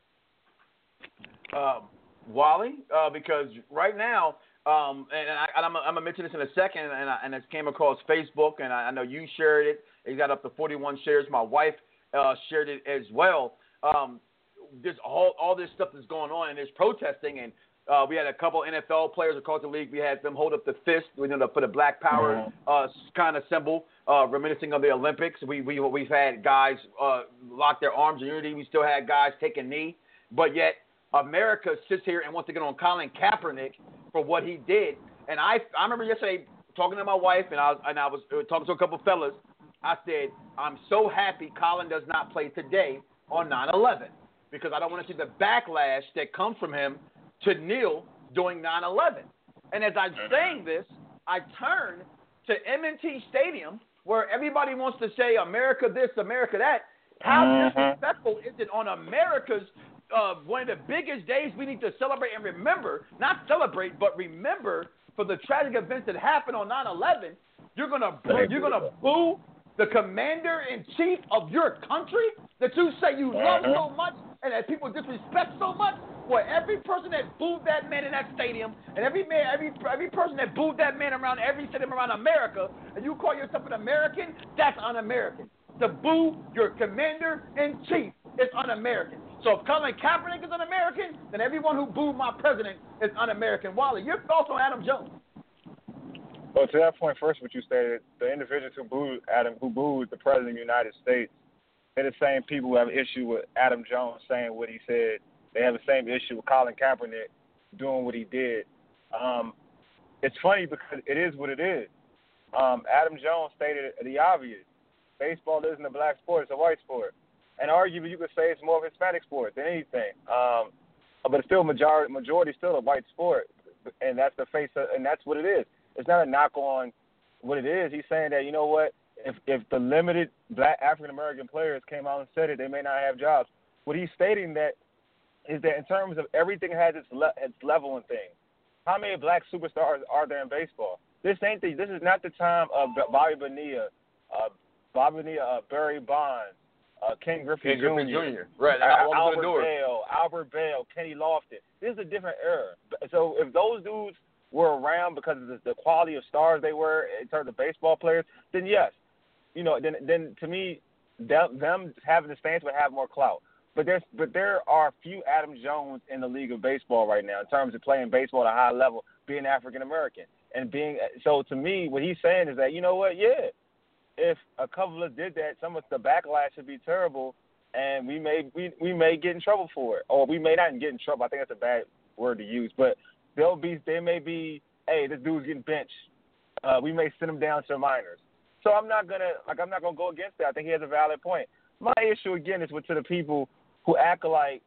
Um, Wally, uh, because right now, um, and, I, and I'm, I'm going to mention this in a second, and, I, and it came across Facebook, and I, I know you shared it. It got up to forty-one shares. My wife uh, shared it as well. Um, there's all, all this stuff that's going on, and there's protesting, and uh, we had a couple N F L players across the league. We had them hold up the fist. We ended up put a Black Power uh, kind of symbol, uh, reminiscing of the Olympics. We, we, we've had guys uh, lock their arms in unity. We still had guys take a knee. But yet America sits here and wants to get on Colin Kaepernick for what he did. And I, I remember yesterday talking to my wife, and I, and I was talking to a couple fellas. I said, I'm so happy Colin does not play today on nine eleven because I don't want to see the backlash that comes from him to kneel during nine eleven. And as I'm saying this, I turn to M and T Stadium where everybody wants to say America this, America that. How disrespectful is it on America's uh, one of the biggest days we need to celebrate and remember, not celebrate, but remember for the tragic events that happened on nine eleven, you're going to you're gonna boo the commander-in-chief of your country that you say you love so much and that people disrespect so much? Well, every person that booed that man in that stadium, and every man, every every person that booed that man around every stadium around America, and you call yourself an American, that's un-American. To boo your commander-in-chief is un-American. So if Colin Kaepernick is un-American, then everyone who booed my president is un-American. Wally, your thoughts on Adam Jones? Well, to that point, first, what you stated, the individuals who booed Adam, who booed the president of the United States, they're the same people who have an issue with Adam Jones saying what he said. They have the same issue with Colin Kaepernick doing what he did. Um, it's funny because it is what it is. Um, Adam Jones stated the obvious. Baseball isn't a black sport, it's a white sport. And arguably you could say it's more of a Hispanic sport than anything. Um, but it's still majority, majority still a white sport. And that's the face of, and that's what it is. It's not a knock on what it is. He's saying that, you know what, if if the limited black African-American players came out and said it, they may not have jobs. What he's stating that is that in terms of everything has its, le- its level and things. How many black superstars are there in baseball? This ain't the, this is not the time of Bobby Bonilla, uh, Bobby Bonilla, uh, Barry Bonds, uh, Ken Griffey Ken Griffey Junior Junior Right. Uh, Albert Bale, Albert Bale, Kenny Lofton. This is a different era. So if those dudes were around because of the, the quality of stars they were in terms of baseball players, then yes, you know, then then to me, them, them having the stance would have more clout. But there's but there are few Adam Jones in the league of baseball right now in terms of playing baseball at a high level, being African American, and being so. To me, what he's saying is that, you know what, yeah, if a couple of us did that, some of the backlash would be terrible, and we may we we may get in trouble for it, or we may not get in trouble. I think that's a bad word to use, but there'll be there may be, hey, this dude's getting benched. Uh, we may send him down to the minors. So I'm not gonna like I'm not gonna go against that. I think he has a valid point. My issue again is with to the people who act like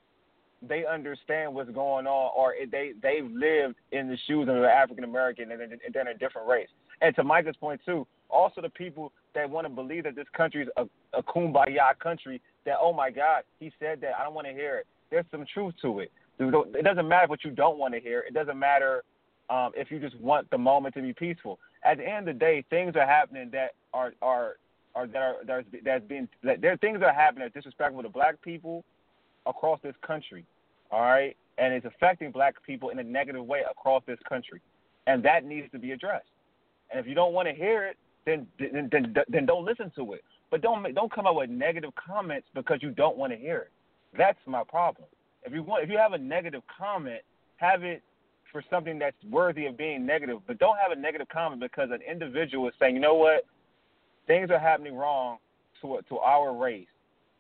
they understand what's going on, or they they've lived in the shoes of an African American and they're in a different race. And to Micah's point too, also the people that want to believe that this country is a, a kumbaya country. That, oh my God, he said that, I don't want to hear it. There's some truth to it. It doesn't matter what you don't want to hear. It doesn't matter um, if you just want the moment to be peaceful. At the end of the day, things are happening that are are. Or that are that's, that's being that there are things that are happening that are disrespectful to black people across this country, all right, and it's affecting black people in a negative way across this country, and that needs to be addressed. And if you don't want to hear it, then then then, then don't listen to it. But don't don't come up with negative comments because you don't want to hear it. That's my problem. If you want, if you have a negative comment, have it for something that's worthy of being negative, but don't have a negative comment because an individual is saying, you know what, things are happening wrong to to our race,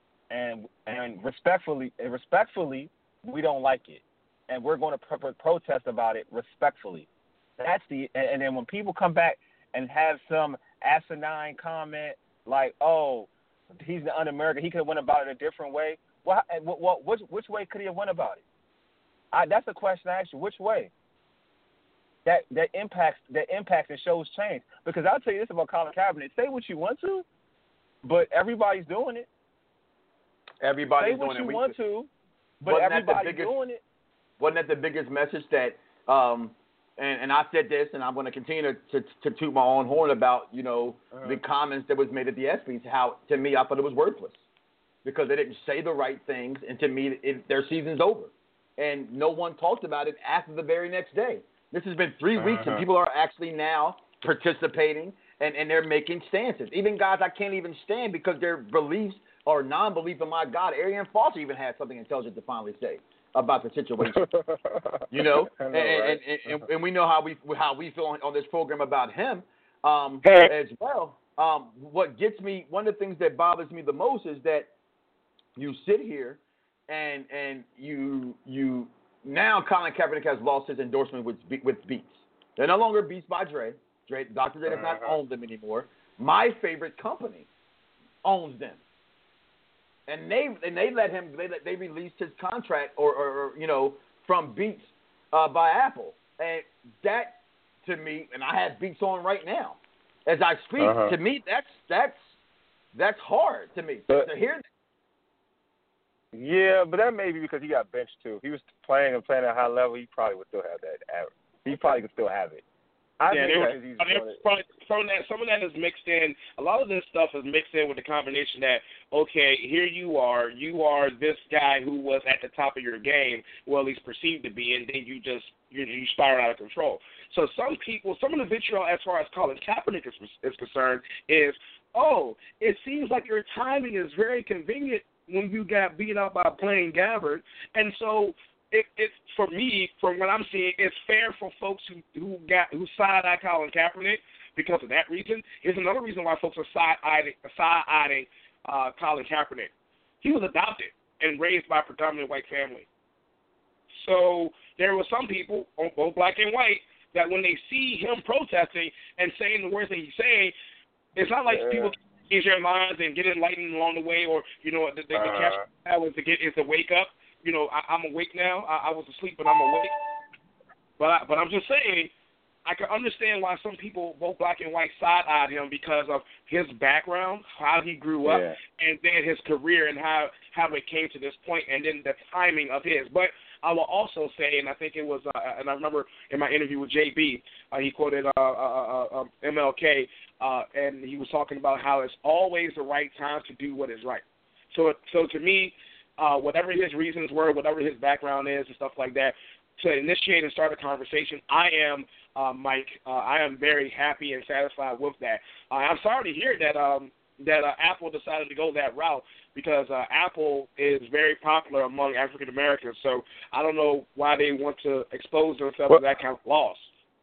and and respectfully, respectfully, we don't like it, and we're going to pro- protest about it respectfully. That's the and, and then when people come back and have some asinine comment like, "Oh, he's the un-American, he could have went about it a different way." Well, what, which which way could he have went about it? I, that's the question I ask you. Which way? That that impacts that impacts and shows change. Because I'll tell you this about Colin Kaepernick: say what you want to, but everybody's doing it. Everybody's say what doing you it. want we, to, but wasn't everybody's that the biggest, doing it. Wasn't that the biggest message that? Um, and, and I said this, and I'm going to continue to, to, to toot my own horn about you know uh-huh. the comments that was made at the ESPYs. How to me, I thought it was worthless because they didn't say the right things, and to me, it, their season's over, and no one talked about it after the very next day. This has been three weeks, uh-huh. and people are actually now participating, and, and they're making stances. Even guys I can't even stand because their beliefs or non-belief in my God. Arian Foster even had something intelligent to finally say about the situation. you know, know and, right? and, and, and we know how we how we feel on, on this program about him um, as well. Um, what gets me, one of the things that bothers me the most is that you sit here and and you you. Now Colin Kaepernick has lost his endorsement with with Beats. They're no longer Beats by Dre. Dre Doctor Dre does not own them anymore. My favorite company owns them, and they and they let him. They they released his contract or, or, or you know from Beats uh, by Apple, and that to me, and I have Beats on right now as I speak. Uh-huh. To me, that's that's that's hard to me but, to hear that. Yeah, but that may be because he got benched too. If he was playing and playing at a high level, he probably would still have that. He probably could still have it. I yeah, think were, that he's probably, some of that some of that is mixed in. A lot of this stuff is mixed in with the combination that, okay, here you are, you are this guy who was at the top of your game, well, at least perceived to be, and then you just you, you spiral out of control. So some people, some of the vitriol as far as Colin Kaepernick is, is concerned is, oh, it seems like your timing is very convenient when you got beat up by Blaine Gabbert, and so it, it's for me, from what I'm seeing, it's fair for folks who who got who side eye Colin Kaepernick because of that reason. Here's another reason why folks are side eyeing side eyeing uh, Colin Kaepernick. He was adopted and raised by a predominantly white family, so there were some people, both black and white, that when they see him protesting and saying the words that he's saying, it's not like yeah. people change their minds and get enlightened along the way, or you know, the, the, the uh, catch is to get is to wake up. You know, I, I'm awake now. I, I was asleep, but I'm awake. But I, but I'm just saying, I can understand why some people, both black and white, side-eyed him because of his background, how he grew up, yeah. and then his career and how, how it came to this point, and then the timing of his. But I will also say, and I think it was, uh, and I remember in my interview with J B, uh, he quoted uh, uh, uh, M L K, uh, and he was talking about how it's always the right time to do what is right. So, so to me, uh, whatever his reasons were, whatever his background is and stuff like that, to initiate and start a conversation, I am, uh, Mike, uh, I am very happy and satisfied with that. Uh, I'm sorry to hear that um, that uh, Apple decided to go that route because uh, Apple is very popular among African Americans. So I don't know why they want to expose themselves well, to that kind of loss.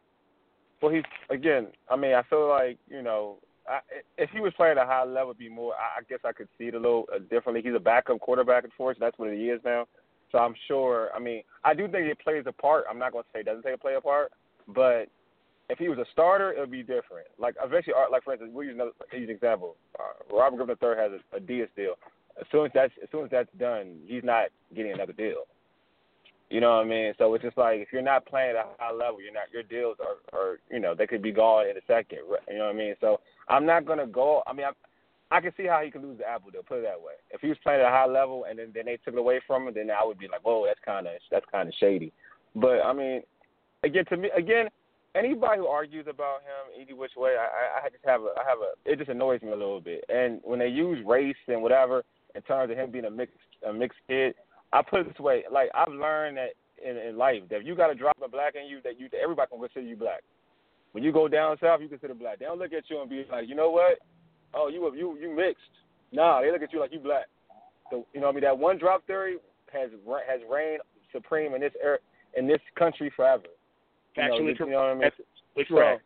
Well, he's again. I mean, I feel like you know, I, if he was playing at a high level, it'd be more. I, I guess I could see it a little uh, differently. He's a backup quarterback for us. That's what he is now. So I'm sure. I mean, I do think it plays a part. I'm not going to say it doesn't take a play a part, but if he was a starter, it would be different. Like eventually, like for instance, we'll use another use an example. Uh, Robert Griffin the third has a, a D S deal. As soon as that's as soon as that's done, he's not getting another deal. You know what I mean? So it's just like if you're not playing at a high level, you're not. Your deals are, are you know, they could be gone in a second. You know what I mean? So I'm not gonna go. I mean, I, I can see how he could lose the Apple deal. Put it that way. If he was playing at a high level and then, then they took it away from him, then I would be like, whoa, that's kind of that's kind of shady. But I mean, again, to me, again, anybody who argues about him any which way, I, I just have a, I have a, it just annoys me a little bit. And when they use race and whatever in terms of him being a mixed a mixed kid, I put it this way, like I've learned that in, in life that if you got a drop of black in you, that you everybody can consider you black. When you go down south, you consider black. They don't look at you and be like, you know what? Oh, you you you mixed. Nah, they look at you like you black. So you know what I mean? That one drop theory has has reigned supreme in this era, in this country forever. Actually, you know, you know what I mean? It's correct.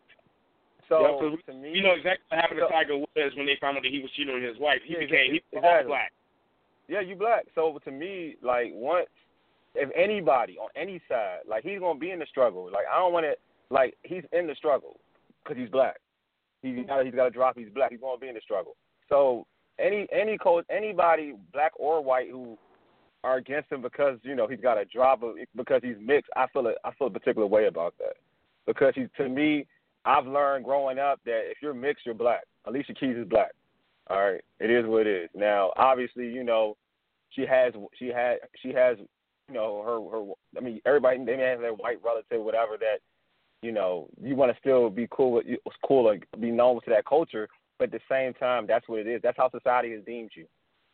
So, yeah, to me, you know exactly what happened so, to Tiger Woods when they found out that he was cheating on his wife. He yeah, became he was exactly. black. Yeah, you black. So to me, like once, if anybody on any side, like he's gonna be in the struggle. Like I don't want to, like he's in the struggle because he's black. He's got he's got to drop. He's black. He's gonna be in the struggle. So any any coach, anybody, black or white, who are against him because you know he's got a drop of, because he's mixed, I feel a, I feel a particular way about that. Because he's, to me, I've learned growing up that if you're mixed, you're black. Alicia Keys is black. All right, it is what it is. Now, obviously, you know, she has she had she has you know her her. I mean, everybody they may have their white relative, whatever that. You know, you want to still be cool with it's cool to be known to that culture, but at the same time, that's what it is. That's how society has deemed you.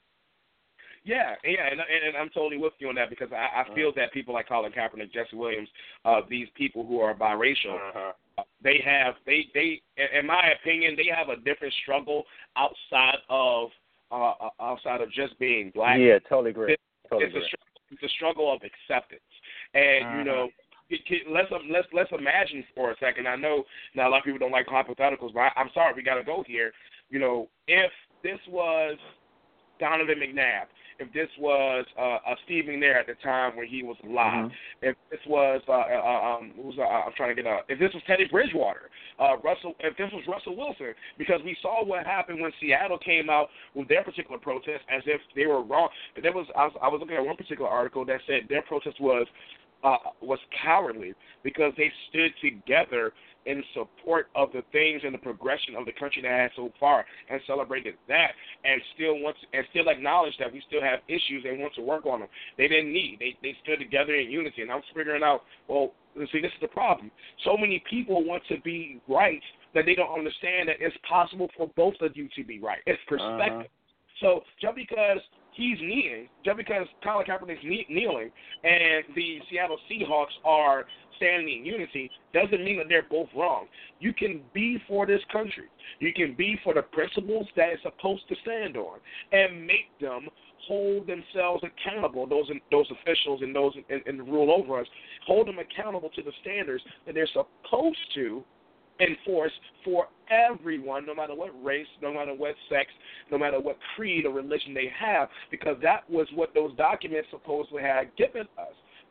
Yeah, yeah, and, and I'm totally with you on that because I, I feel that people like Colin Kaepernick, Jesse Williams, uh, these people who are biracial, uh-huh. uh, they have, they, they, in my opinion, they have a different struggle outside of, uh, outside of just being black. Yeah, totally agree. It, totally it's, agree. A struggle, it's a struggle of acceptance, and uh-huh. you know. Let's let's let's imagine for a second. I know now a lot of people don't like hypotheticals, but I, I'm sorry, we got to go here. You know, if this was Donovan McNabb, if this was uh, uh, Steve McNair at the time when he was alive, mm-hmm. if this was uh, uh, um, who's uh, I'm trying to get uh, if this was Teddy Bridgewater, uh, Russell, if this was Russell Wilson, because we saw what happened when Seattle came out with their particular protest as if they were wrong. But there was I was, I was looking at one particular article that said their protest was. Uh, was cowardly because they stood together in support of the things and the progression of the country that had so far and celebrated that and still want to, and still acknowledge that we still have issues and want to work on them. They didn't need. They they stood together in unity. And I was figuring out, well, see, this is the problem. So many people want to be right that they don't understand that it's possible for both of you to be right. It's perspective. Uh-huh. So just because he's kneeling, just because Colin Kaepernick's knee- kneeling and the Seattle Seahawks are standing in unity doesn't mean that they're both wrong. You can be for this country. You can be for the principles that it's supposed to stand on and make them hold themselves accountable, those those officials and those in, in the rule over us, hold them accountable to the standards that they're supposed to enforce for everyone, no matter what race, no matter what sex, no matter what creed or religion they have, because that was what those documents supposedly had given us.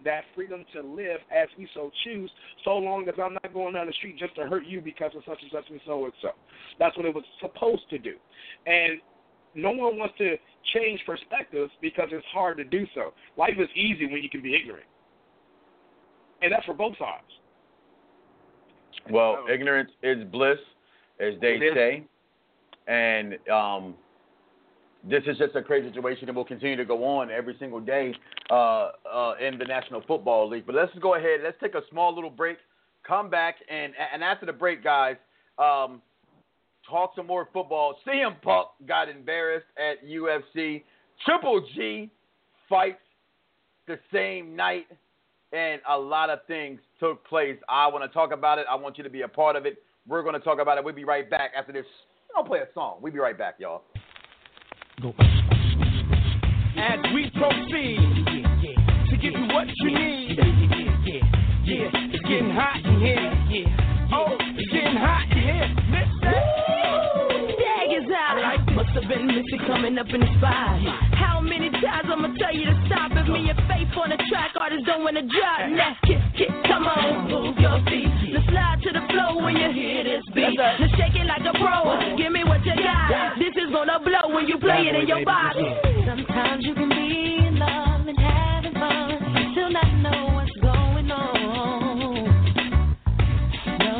that freedom to live as we so choose, so long as I'm not going down the street just to hurt you because of such and such and so and so. That's what it was supposed to do. And no one wants to change perspectives because it's hard to do so. Life is easy when you can be ignorant. And that's for both sides. Well, ignorance is bliss, as they say. And um, this is just a crazy situation that will continue to go on every single day uh, uh, in the National Football League. But let's just go ahead. Let's take a small little break, come back, and, and after the break, guys, um, talk some more football. C M Punk got embarrassed at U F C. Triple G fights the same night, and a lot of things took place. I want to talk about it. I want you to be a part of it. We're going to talk about it. We'll be right back after this. I'll play a song. We'll be right back, y'all. Go. As we proceed yeah, yeah, to give you what you need. Yeah, yeah, yeah, it's getting hot in here. Yeah, yeah, oh, it's getting hot in here. Listen. Dag is out. Like, must have been missing coming up in the spot. How many times I'ma tell you to stop? If me and Faith on the track, artists don't wanna drop. Now, kick, kick, come on, move your feet. Let's slide to the floor when you hear this beat. Let's shake it like a pro. Give me what you got. This is gonna blow when you play it in your body. Sometimes you can be in love and having fun, still not know what's going on. No.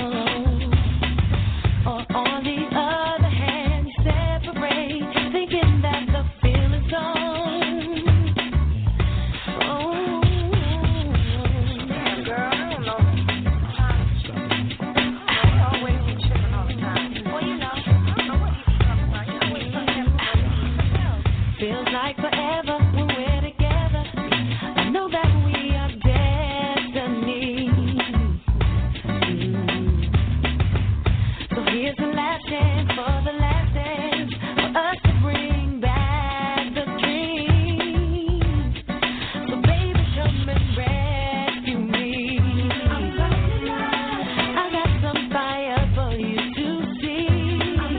Or on the other hand, you separate, thinking that the feeling's gone. Oh. Yeah, girl, I don't know. I always be tripping all the time. Well, you know, I don't know what you be talking about. You know what you talking about. Feels like forever when we're together. I know that we are destiny. Mm. So here's the last chance for the last dance for us to bring back the dream. So baby, come and rescue me. I got some fire for you to see.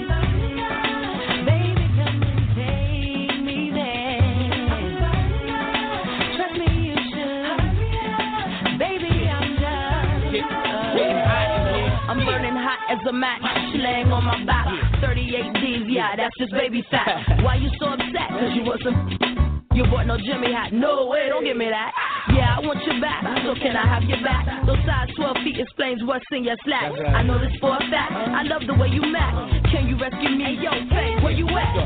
Baby, come and take me there. Trust me, you should. Baby, I'm done. I'm burning hot as a match, laying on my back. thirty-eight D's, yeah, that's just baby fat. Why you so upset? Cause you wasn't. You bought no Jimmy hat. No way, don't give me that. Yeah, I want your back, so can I have your back? Those size twelve feet explains what's in your slack. I know this for a fact. I love the way you mac. Can you rescue me? Yo, Faith, where you at?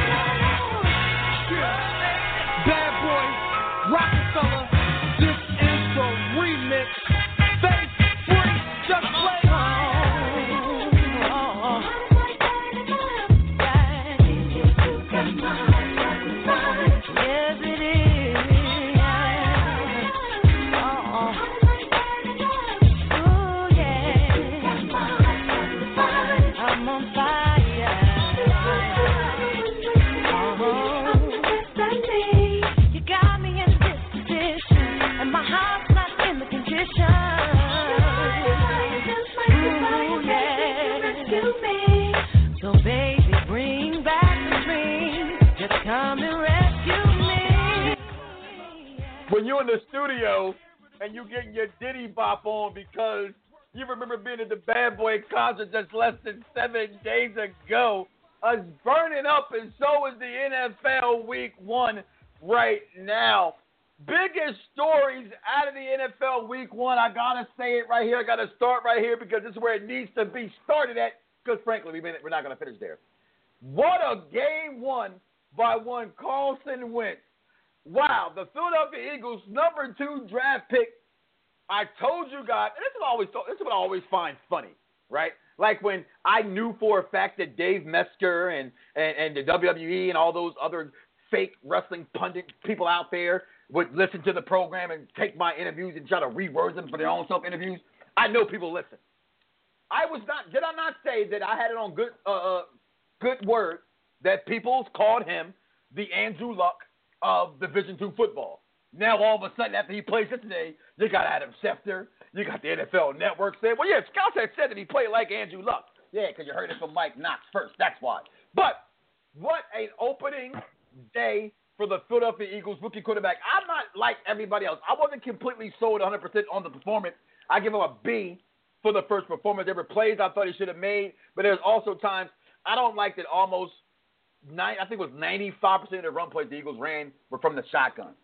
Bad boy, Rockefeller, this is the remix. Faith, free, just play. Yes, it is. Oh, oh, yeah. I'm on fire. Oh, you got me in this position, and my heart's not in the condition. Ooh, yeah. So baby, bring back the dream. Just come and rescue me. When you're in the studio and you getting your Diddy Bop on because you remember being at the Bad Boy concert just less than seven days ago, us burning up, and so is the N F L Week One right now. Biggest stories out of the N F L Week One. I gotta say it right here. I gotta start right here because this is where it needs to be started at. Because frankly, we're not gonna finish there. What a game one by one Carson Wentz. Wow, the Philadelphia Eagles' number two draft pick. I told you guys, and this is always this is what I always find funny, right? Like when I knew for a fact that Dave Metzger and, and, and the W W E and all those other fake wrestling pundit people out there would listen to the program and take my interviews and try to reword them for their own self-interviews. I know people listen. I was not, did I not say that I had it on good, uh, uh, good word that people called him the Andrew Luck of Division two football? Now, all of a sudden, after he plays yesterday, you got Adam Schefter, you got the N F L Network saying, well, yeah, Scouts had said that he played like Andrew Luck. Yeah, because you heard it from Mike Knox first. That's why. But what an opening day for the Philadelphia Eagles rookie quarterback. I'm not like everybody else. I wasn't completely sold one hundred percent on the performance. I give him a B for the first performance. There were plays I thought he should have made, but there's also times I don't like that almost nine, I think it was ninety-five percent of the run plays the Eagles ran were from the shotgun.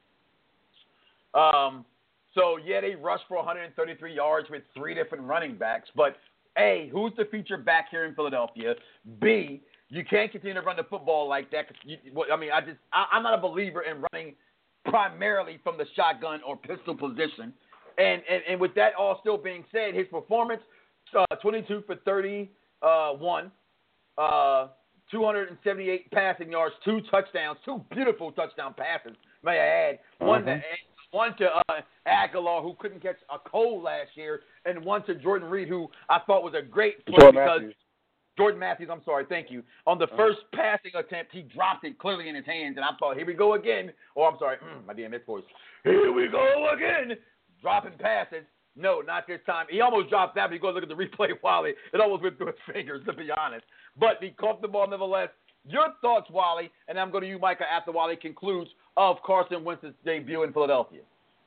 Um, so, yeah, they rushed for one hundred thirty-three yards with three different running backs. But, A, who's the feature back here in Philadelphia? B, you can't continue to run the football like that. Cause you, I mean, I just, I, I'm not a believer in running primarily from the shotgun or pistol position. And, and, and with that all still being said, his performance, uh, twenty-two for thirty-one, uh, two hundred seventy-eight passing yards, two touchdowns, two beautiful touchdown passes, may I add. One Uh-huh. to one to uh, Aguilar, who couldn't catch a cold last year, and one to Jordan Reed, who I thought was a great play Jordan because Matthews. Jordan Matthews, I'm sorry, thank you. On the Uh-huh. first passing attempt, he dropped it clearly in his hands, and I thought, here we go again. Oh, I'm sorry, mm, my D M S voice. Here we go again. Dropping passes. No, not this time. He almost dropped that, but you go look at the replay, Wally. It almost went through his fingers, to be honest. But he caught the ball nevertheless. Your thoughts, Wally, and I'm going to you, Micah, after Wally concludes, of Carson Wentz's debut in Philadelphia.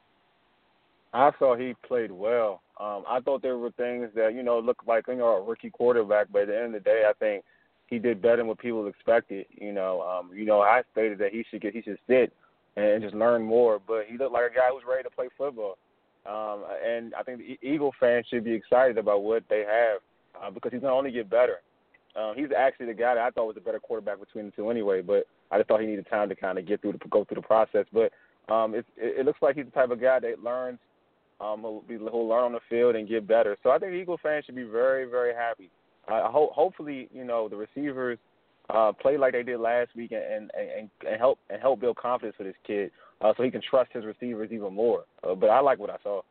I thought he played well. Um, I thought there were things that, you know, looked like, you know, a rookie quarterback, but at the end of the day, I think he did better than what people expected. You know, um, you know, I stated that he should get, he should sit and just learn more, but he looked like a guy who was ready to play football. Um, and I think the Eagle fans should be excited about what they have uh, because he's going to only get better. Um, he's actually the guy that I thought was a better quarterback between the two anyway, but I just thought he needed time to kind of get through the, go through the process. But um, it, it looks like he's the type of guy that learns, um, who'll, be, who'll learn on the field and get better. So I think Eagle fans should be very, very happy. I hope, hopefully, you know, the receivers uh, play like they did last week and, and, and help and help build confidence for this kid uh, so he can trust his receivers even more. Uh, but I like what I saw.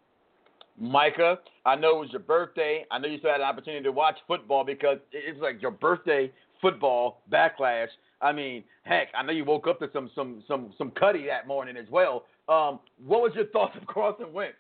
Micah, I know it was your birthday. I know you still had an opportunity to watch football because it's like your birthday football backlash. I mean, heck, I know you woke up to some some some some Cuddy that morning as well. Um, what was your thoughts of Carson Wentz?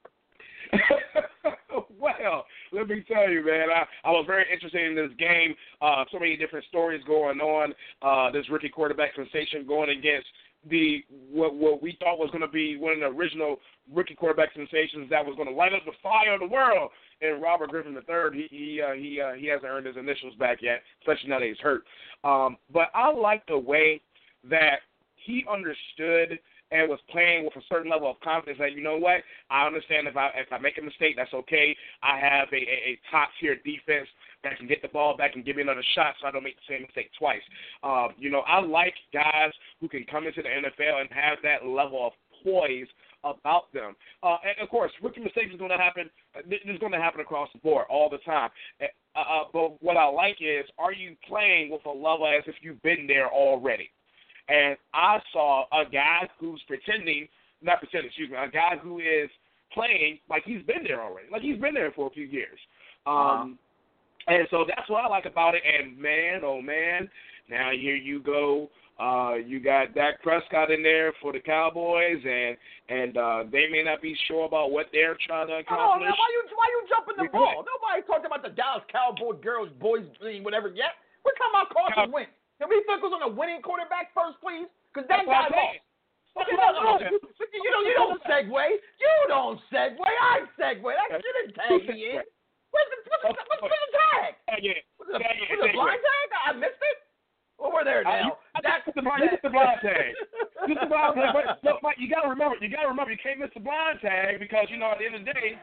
Well, let me tell you, man, I, I was very interested in this game. Uh, so many different stories going on. Uh, this rookie quarterback sensation going against the what, what we thought was going to be one of the original rookie quarterback sensations that was going to light up the fire of the world. And Robert Griffin the third, he he uh, he uh, he hasn't earned his initials back yet, especially now that he's hurt. Um, but I like the way that he understood and was playing with a certain level of confidence that, you know what, I understand if I if I make a mistake, that's okay. I have a, a, a top-tier defense that can get the ball back and give me another shot so I don't make the same mistake twice. Um, you know, I like guys who can come into the N F L and have that level of poise about them. Uh, and, of course, rookie mistakes is going to happen. It's going to happen across the board all the time. Uh, uh, but what I like is, are you playing with a level as if you've been there already? And I saw a guy who's pretending, not pretending, excuse me, a guy who is playing like he's been there already, like he's been there for a few years. Um, uh-huh. And so that's what I like about it. And, man, oh, man, now here you go. Uh, you got Dak Prescott in there for the Cowboys, and and uh, they may not be sure about what they're trying to accomplish. Oh, man, why you why you jumping the ball? Nobody talked about the Dallas Cowboy girls, boys, whatever yet. We're talking about Carson Wentz. Can we focus on a winning quarterback first, please? Because that guy lost. You know, you know, you don't segue. You don't segue. I segue. That shit didn't tag me in. Where's the, what's the, what's the tag? Was it a, was it a blind tag? I missed it? Well, we're there now. Uh, you, you, you missed the blind tag. You missed the blind tag. But, but, but you got to remember, you got to remember, you can't miss the blind tag because, you know, at the end of the day,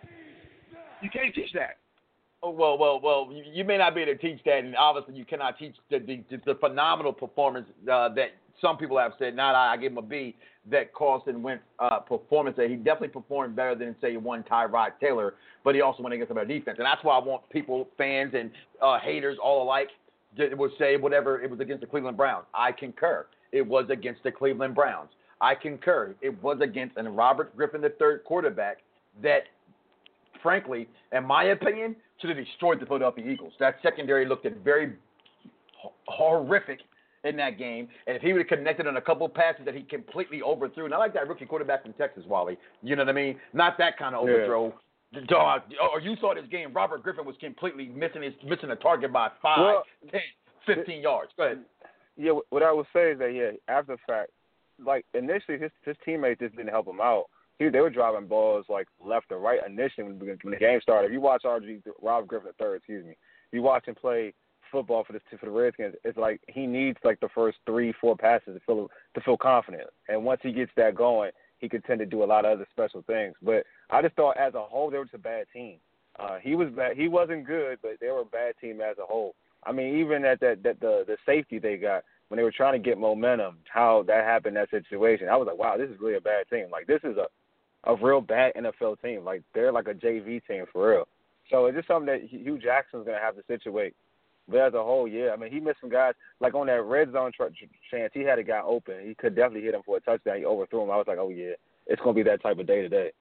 you can't teach that. Oh, well, well, well. You, you may not be able to teach that, and obviously you cannot teach the the, the phenomenal performance uh, that some people have said. Not I, I give him a B. That Carson Wentz uh, performance. That he definitely performed better than say one Tyrod Taylor, but he also went against a better defense, and that's why I want people, fans, and uh, haters all alike would say whatever it was against the Cleveland Browns. I concur. It was against the Cleveland Browns. I concur. It was against a Robert Griffin the third quarterback that, frankly, in my opinion, should have destroyed the Philadelphia Eagles. That secondary looked at very horrific in that game, and if he would have connected on a couple of passes that he completely overthrew, not like that rookie quarterback from Texas, Wally, you know what I mean? Not that kind of overthrow. Yeah. Dog, or you saw this game, Robert Griffin was completely missing his missing a target by five, well, ten, fifteen yards. Go ahead. Yeah, what I would say is that, yeah, after the fact, like, initially his his teammates just didn't help him out. He, they were driving balls, like, left and right initially when, when the game started. If you watch R G, Rob Griffin the third, excuse me, if you watch him play football for the, for the Redskins, it's like he needs, like, the first three, four passes to feel to feel confident. And once he gets that going, he could tend to do a lot of other special things. But I just thought as a whole they were just a bad team. Uh, he was bad. He wasn't good, but they were a bad team as a whole. I mean, even at that, that the the safety they got when they were trying to get momentum, how that happened in that situation, I was like, wow, this is really a bad team. Like, this is a, a real bad N F L team. Like, they're like a J V team for real. So it's just something that Hugh Jackson's going to have to situate. But as a whole, yeah, I mean, he missed some guys. Like, on that red zone tr- chance, he had a guy open. He could definitely hit him for a touchdown. He overthrew him. I was like, oh, yeah, it's going to be that type of day today.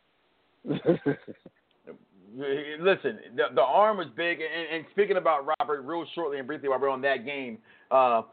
Listen, the, the arm was big, and, and speaking about Robert, real shortly and briefly while we're on that game, uh,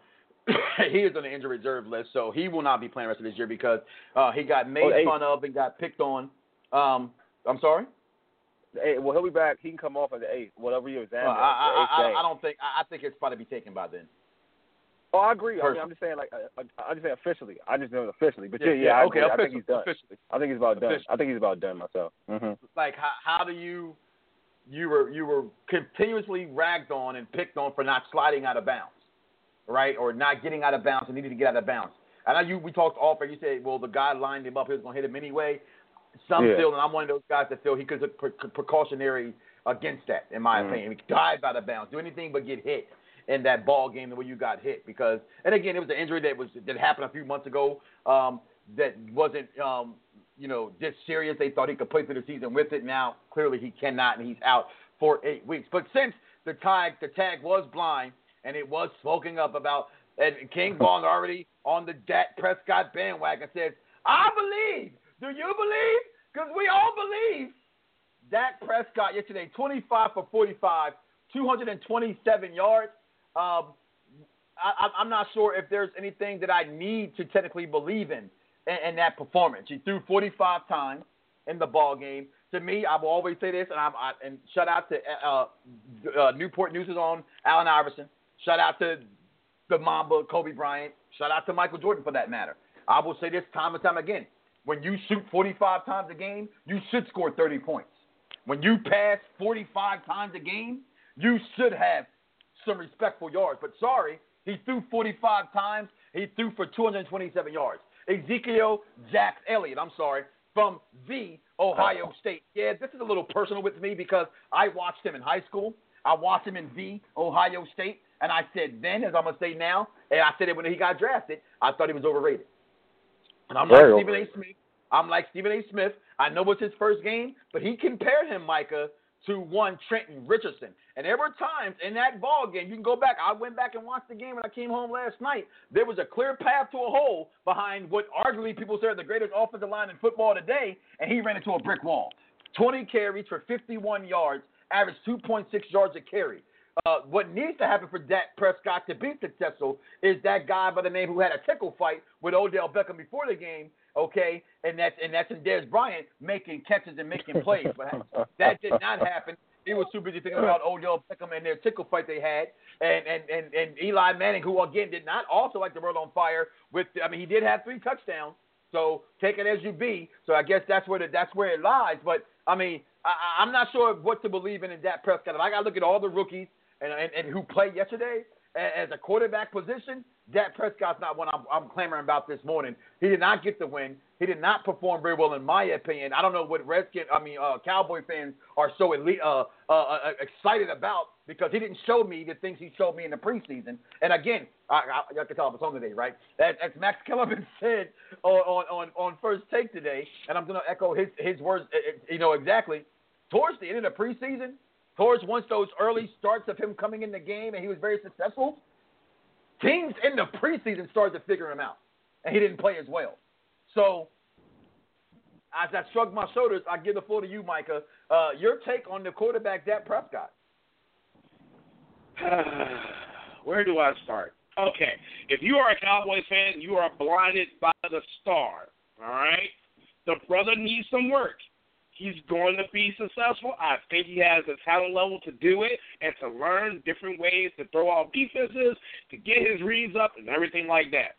he is on the injury reserve list, so he will not be playing the rest of this year because uh, he got made oh, fun of and got picked on. Um, I'm sorry? Hey, well, he'll be back. He can come off at the eighth, whatever you examine. Uh, I, I, I, I don't think. I think it's probably be taken by then. Oh, I agree. I mean, I'm just saying, like, I, I just say officially. I just know it officially, but yeah, yeah, yeah, yeah I, okay, I think he's done. Officially. I think he's about officially. done. I think he's about done myself. Mm-hmm. Like, how, how do you? You were you were continuously ragged on and picked on for not sliding out of bounds, right, or not getting out of bounds and needed to get out of bounds. I know you. We talked off, and you said, well, the guy lined him up. He was going to hit him anyway. Some yeah. feel, and I'm one of those guys that feel he could have pre- precautionary against that, in my mm-hmm. opinion. He dive out of bounds, do anything but get hit in that ball game the way you got hit. Because, and again, it was an injury that was that happened a few months ago um, that wasn't, um, you know, this serious. They thought he could play through the season with it. Now, clearly he cannot, and he's out for eight weeks. But since the tag, the tag was blind, and it was smoking up about, and King Von already on the Dak Prescott bandwagon says, I believe. Do you believe? Because we all believe. Dak Prescott yesterday, twenty-five for forty-five, two hundred twenty-seven yards. Um, I, I'm not sure if there's anything that I need to technically believe in, in in that performance. He threw forty-five times in the ball game. To me, I will always say this, and I'm I, and shout out to uh, uh, Newport News is on Allen Iverson. Shout out to the Mamba, Kobe Bryant. Shout out to Michael Jordan for that matter. I will say this time and time again. When you shoot forty-five times a game, you should score thirty points. When you pass forty-five times a game, you should have some respectful yards. But sorry, he threw forty-five times. He threw for two hundred twenty-seven yards. Ezekiel Jax Elliott, I'm sorry, from the Ohio State. Yeah, this is a little personal with me because I watched him in high school. I watched him in the Ohio State. And I said then, as I'm going to say now, and I said it when he got drafted, I thought he was overrated. And I'm like Stephen A. Smith. I'm like Stephen A. Smith. I know it's his first game, but he compared him, Micah, to one Trenton Richardson. And there were times in that ball game, you can go back. I went back and watched the game when I came home last night. There was a clear path to a hole behind what arguably people say are the greatest offensive line in football today, and he ran into a brick wall. twenty carries for fifty-one yards, averaged two point six yards a carry. Uh, what needs to happen for Dak Prescott to be successful is that guy by the name who had a tickle fight with Odell Beckham before the game, okay, and that's and that's in Dez Bryant making catches and making plays. But that did not happen. He was too busy thinking about Odell Beckham and their tickle fight they had, and and, and, and Eli Manning, who again did not also like the world on fire. With I mean, he did have three touchdowns, so take it as you be. So I guess that's where the, that's where it lies. But I mean, I, I'm not sure what to believe in in Dak Prescott. If I got to look at all the rookies. And, and, and who played yesterday as a quarterback position, Dak Prescott's not one I'm, I'm clamoring about this morning. He did not get the win. He did not perform very well, in my opinion. I don't know what Redskin, I mean, uh, Cowboy fans are so elite, uh, uh, uh, excited about because he didn't show me the things he showed me in the preseason. And again, I, I, I can tell I'm home today, right? As, as Max Kellerman said on, on, on First Take today, and I'm going to echo his, his words, you know, exactly. Towards the end of the preseason, towards once those early starts of him coming in the game and he was very successful, teams in the preseason started to figure him out, and he didn't play as well. So as I shrug my shoulders, I give the floor to you, Micah. Uh, your take on the quarterback, Dak Prescott. Where do I start? Okay, if you are a Cowboys fan, you are blinded by the star, all right? The brother needs some work. he's going to be successful. I think he has the talent level to do it and to learn different ways to throw off defenses, to get his reads up and everything like that.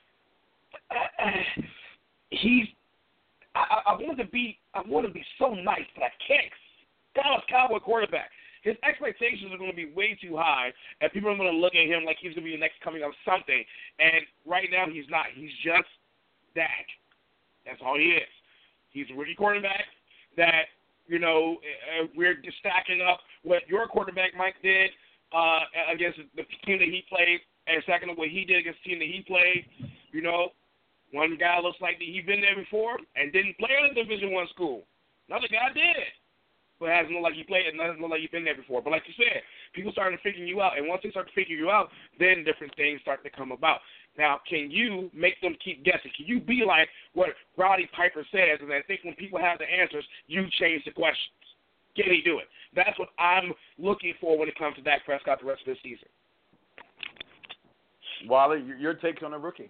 Uh, he's I, I want to be I want to be so nice, but I can't. Dallas Cowboy quarterback. His expectations are going to be way too high, and people are going to look at him like he's going to be the next coming of something. And right now, he's not. He's just that. That's all he is. He's a rookie quarterback that, you know, we're just stacking up what your quarterback Mike did uh, against the team that he played, and stacking up what he did against the team that he played. You know, one guy looks like he's been there before and didn't play in a Division One school. Another guy did. But it hasn't looked like he played, and it doesn't look like you've been there before. But like you said, people started to figure you out, and once they start to figure you out, then different things start to come about. Now, can you make them keep guessing? Can you be like what Roddy Piper says, and I think when people have the answers, you change the questions? Can he do it? That's what I'm looking for when it comes to Dak Prescott the rest of this season. Wally, your takes on a rookie?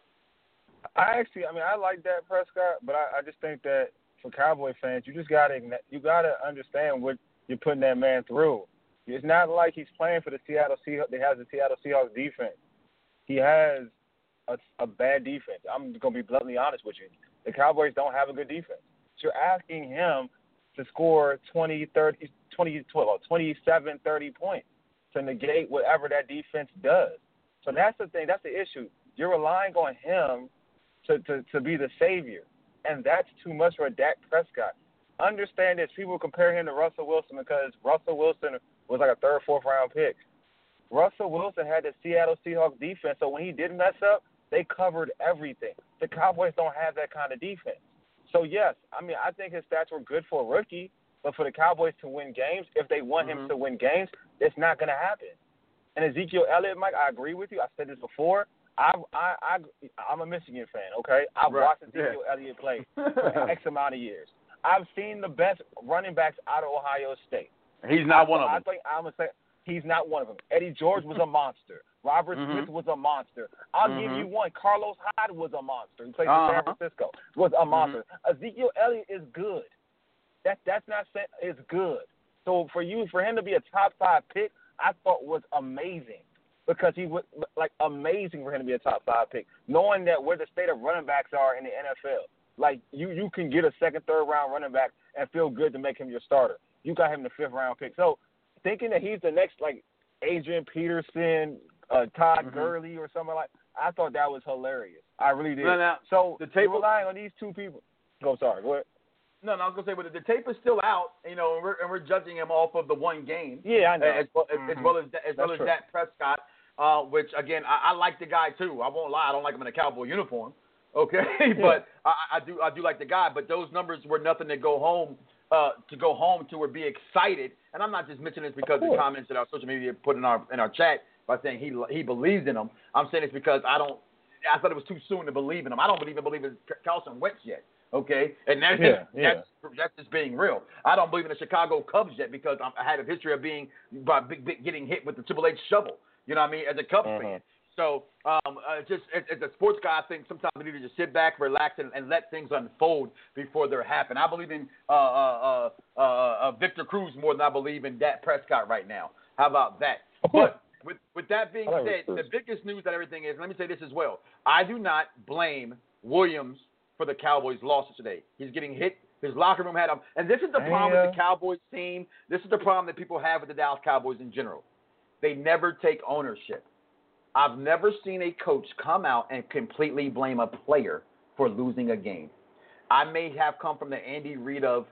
I actually, I mean, I like Dak Prescott, but I, I just think that for Cowboy fans, you just gotta you gotta understand what you're putting that man through. It's not like he's playing for the Seattle Seahawks. They have the Seattle Seahawks defense. He has a, a bad defense. I'm gonna be bluntly honest with you. The Cowboys don't have a good defense. So you're asking him to score twenty, thirty, twenty, twelve, twenty-seven, thirty points to negate whatever that defense does. So that's the thing. That's the issue. You're relying on him to, to, to be the savior. And that's too much for a Dak Prescott. Understand this. People compare him to Russell Wilson because Russell Wilson was like a third, fourth round pick. Russell Wilson had the Seattle Seahawks defense, so when he did mess up, they covered everything. The Cowboys don't have that kind of defense. So, yes, I mean, I think his stats were good for a rookie, but for the Cowboys to win games, if they want mm-hmm. him to win games, it's not going to happen. And Ezekiel Elliott, Mike, I agree with you. I said this before. I, I, I, I'm a Michigan fan, okay? I've right. watched Ezekiel yeah. Elliott play for X amount of years. I've seen the best running backs out of Ohio State. He's not I, one of I them. think I'm gonna say he's not one of them. Eddie George was a monster. Robert mm-hmm. Smith was a monster. I'll mm-hmm. give you one. Carlos Hyde was a monster. He played uh-huh. for San Francisco. Was a monster. Mm-hmm. Ezekiel Elliott is good. That that's not saying it's good. So for you, for him to be a top five pick, I thought was amazing. Because he was, like, amazing for him to be a top five pick, knowing that where the state of running backs are in the N F L. Like, you, you can get a second, third round running back and feel good to make him your starter. You got him the fifth round pick. So thinking that he's the next, like, Adrian Peterson, uh, Todd mm-hmm. Gurley or something like that, I thought that was hilarious. I really did. No, no, so the tape you're relying on these two people. Go, sorry, go ahead. No, no, I was gonna say, but the tape is still out, you know, and we're and we're judging him off of the one game. Yeah, I know. As well as, mm-hmm. as well as as well as true. Dak Prescott, uh, which again, I, I like the guy too. I won't lie, I don't like him in a Cowboy uniform. Okay, yeah. but I, I do I do like the guy. But those numbers were nothing to go home uh, to go home to or be excited. And I'm not just mentioning this because of the comments that our social media put in our in our chat by saying he he believes in him. I'm saying it's because I don't. I thought it was too soon to believe in him. I don't even believe in Carson Wentz yet. Okay, and that's yeah, just, yeah. that's that's just being real. I don't believe in the Chicago Cubs yet because I'm, I had a history of being by big, big, getting hit with the Triple H shovel. You know what I mean? As a Cubs uh-huh. fan. So um, uh, just as, as a sports guy, I think sometimes we need to just sit back, relax, and, and let things unfold before they happen. I believe in uh, uh, uh, uh, Victor Cruz more than I believe in Dak Prescott right now. How about that? But with with that being said, the biggest news that everything is, let me say this as well. I do not blame Williams for the Cowboys' losses today. He's getting hit. His locker room had him. And this is the problem with the Cowboys team. This is the problem that people have with the Dallas Cowboys in general. They never take ownership. I've never seen a coach come out and completely blame a player for losing a game. I may have come from the Andy Reid of,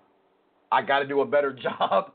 I got to do a better job.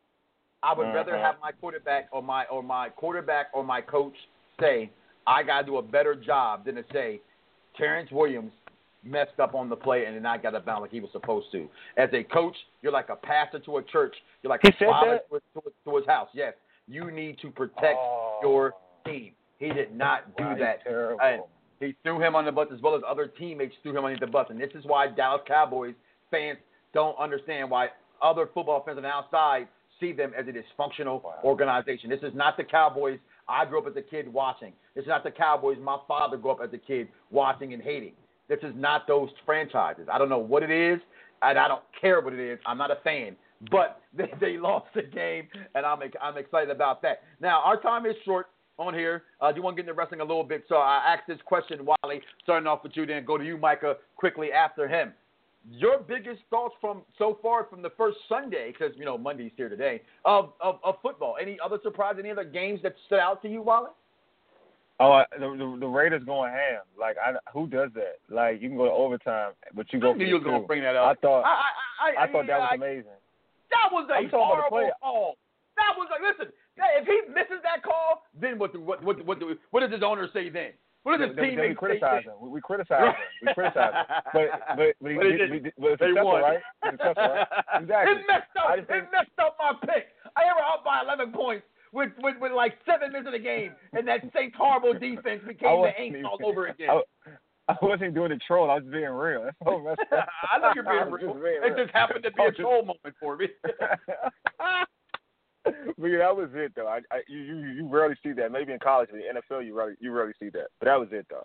I would uh-huh. rather have my quarterback or my or my quarterback or my coach say, I got to do a better job than to say, Terrence Williams messed up on the play and then I got to bounce like he was supposed to. As a coach, you're like a pastor to a church. You're like he a father to, to, to his house. Yes, you need to protect oh. your team. He did not do right, that. Terrible. And he threw him on the bus as well as other teammates threw him on the bus. And this is why Dallas Cowboys fans don't understand why other football fans on the outside see them as a dysfunctional wow. organization. This is not the Cowboys I grew up as a kid watching. This is not the Cowboys my father grew up as a kid watching and hating. This is not those franchises. I don't know what it is. and I don't care what it is. I'm not a fan. But they, they lost the game, and I'm I'm excited about that. Now, our time is short on here. I uh, do want to get into wrestling a little bit, so I asked this question, Wally, starting off with you, then go to you, Micah, quickly after him. Your biggest thoughts from so far from the first Sunday, because, you know, Monday's here today, of, of, of football. Any other surprise, any other games that stood out to you, Wally? Oh, I, the, the the Raiders going ham. Like, I, who does that? Like, you can go to overtime, but you go I for knew the you were going to bring that up. I thought, I, I, I, I thought that was I, amazing. That was a I'm talking about the horrible player. call. That was like, listen, if he misses that call, then what? Do, what? What? What? Do, what does his owner say then? What does his Then- then teammates we criticize say? him. We, we criticize him. We criticize him. But but but, he, But he he, didn't. he, but it's They successful, won. right? It's successful, right? Exactly. It messed up. I just It think- messed up my pick. I ever up by eleven points with, with with like seven minutes of the game, and that Saints horrible defense I became the wasn't Aints even- all over again. I, I wasn't doing the troll. I was being real. That's so messed up. I know you're I being was real. just being It real. just happened to be I a was just- troll moment for me. But yeah, that was it though. I, I you, you you rarely see that. Maybe in college, in the N F L, you rarely you rarely see that. But that was it though.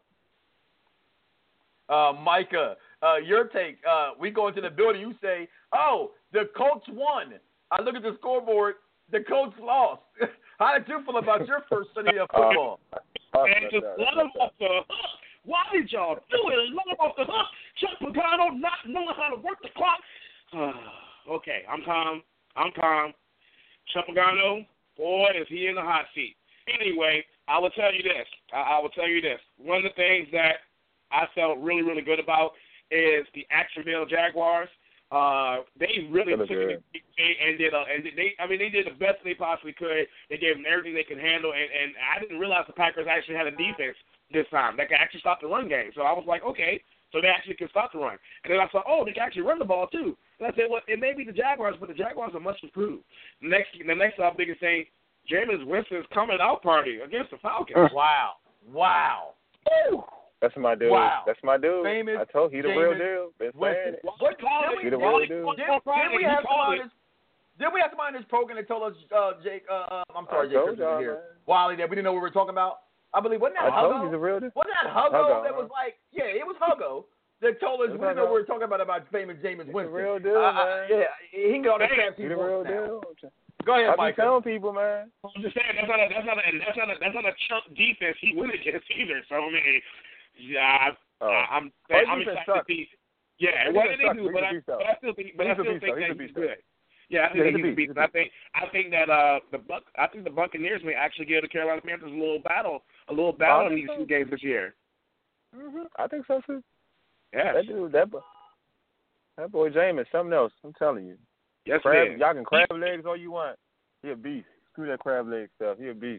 Uh, Micah, uh, your take. Uh, we go into the building. You say, "Oh, the Colts won." I look at the scoreboard. The Colts lost. How did you feel about your first Sunday of football? And just let them off the hook. Why did y'all do it? Let them off the hook. Chuck Pagano not knowing how to work the clock. Okay, I'm calm. I'm calm. Chuck Pagano, boy, is he in the hot seat. Anyway, I will tell you this. I, I will tell you this. One of the things that I felt really, really good about is the Jacksonville Jaguars. Uh, they really That was took it good. and did, uh, and they, I mean, they did the best they possibly could. They gave them everything they could handle, and, and I didn't realize the Packers actually had a defense this time that could actually stop the run game. So I was like, okay, so they actually can stop the run. And then I thought, oh, they can actually run the ball too. And I said, well, it may be the Jaguars, but the Jaguars are much improved. The next, the next uh, biggest thing, Jameis Winston's coming out party against the Falcons. Wow, wow. That's my dude. Wow. That's my dude. Famous I told you, he the real Jameis deal. Been Winston. saying it. What, Call did, He we, the did, real we, dude. did, did we have somebody on this, did we have somebody on this program that told us, uh, Jake, uh, I'm sorry, I Jake, told Christian y'all, here, man. Wally, that we didn't know what we were talking about? I believe, wasn't that I told Huggo? you, he's a real dude. Wasn't that Huggo, Huggo, that was huh? like, yeah, it was Huggo that told us, It's we didn't know Huggo. what we were talking about, about famous Jameis Winston. The real dude, uh, man. Yeah, he can get all the Hey, stats he He the real wants now. deal. Go ahead, I be Mike. telling people, man. I'm just saying that's not a that's not a that's not a that's not a chunk defense he went against either. So I mean, yeah, I, Oh. I'm Oh, his I'm defense excited to sucks. see. Yeah, His well, defense they sucks, do, but but he's I, a beast, though. but I still think, but I He's a still beast, think though. He's that a he's beast, good. Yeah, I think Yeah, that he's a he's a beast. beast. I think I think that uh the Buck I think the Buccaneers may actually give the Carolina Panthers a little battle, a little battle in these so. two games this year. Mm-hmm. I think so too. Yeah, That dude, that boy, that boy Jameis, something else. I'm telling you. yes, Crab, man. y'all can crab legs all you want. He a beast. Screw that crab leg stuff. He a beast.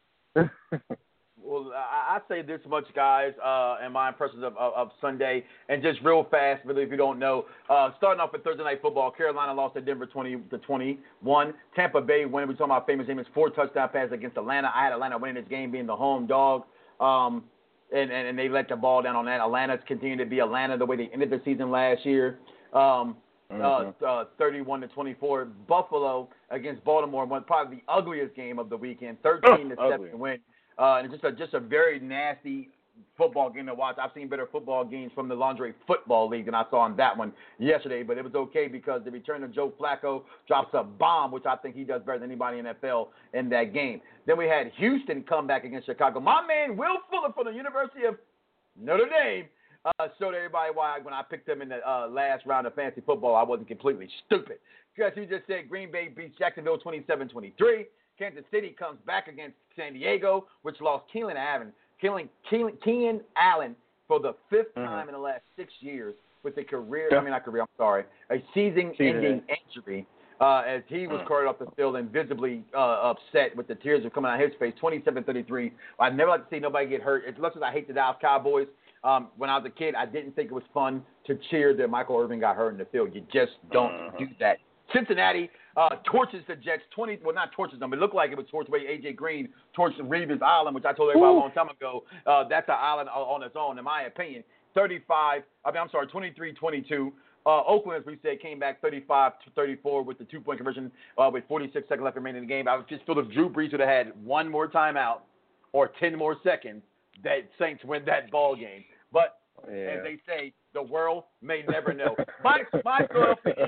Well, I, I say this much, guys, uh, and my impressions of, of, of Sunday, and just real fast, really, if you don't know, uh, starting off with Thursday Night Football, Carolina lost to Denver twenty to twenty-one. Tampa Bay winning. We talking about famous Jameis, four touchdown passes against Atlanta. I had Atlanta winning this game, being the home dog, um, and, and and they let the ball down on that. Atlanta's continued to be Atlanta the way they ended the season last year. Um, Mm-hmm. Uh, uh, thirty-one to twenty-four. Buffalo against Baltimore, one probably the ugliest game of the weekend, thirteen to Ugly. seven win. Uh, and just a just a very nasty football game to watch. I've seen better football games from the Lingerie Football League than I saw on that one yesterday, but it was okay because the return of Joe Flacco drops a bomb, which I think he does better than anybody in the N F L in that game. Then we had Houston come back against Chicago. My man Will Fuller from the University of Notre Dame uh, showed everybody why when I picked them in the uh, last round of fantasy football, I wasn't completely stupid. Because he just said Green Bay beats Jacksonville twenty-seven twenty-three. Kansas City comes back against San Diego, which lost Keenan Allen, Keenan, Keenan, Keenan Allen for the fifth Mm-hmm. time in the last six years with a career, I mean not career, I'm sorry, a season-ending injury uh, as he was carted off the field and visibly uh, upset with the tears of coming out of his face, twenty-seven thirty-three. I'd never like to see nobody get hurt. As much as I hate the Dallas Cowboys, um, when I was a kid, I didn't think it was fun to cheer that Michael Irvin got hurt in the field. You just don't Mm-hmm. do that. Cincinnati uh, torches the Jets twenty. Well, not torches them. It looked like it was torched way A J Green torched Reeves Island, which I told everybody Ooh. a long time ago. Uh, that's an island on its own, in my opinion. thirty-five. I mean, I'm sorry, twenty-three twenty-two. Uh, Oakland, as we said, came back thirty-five to thirty-four with the two-point conversion uh, with forty-six seconds left remaining in the game. I just feel if Drew Brees would have had one more timeout or ten more seconds, that Saints win that ball game. But Yeah. As they say, the world may never know. My my Philadelphia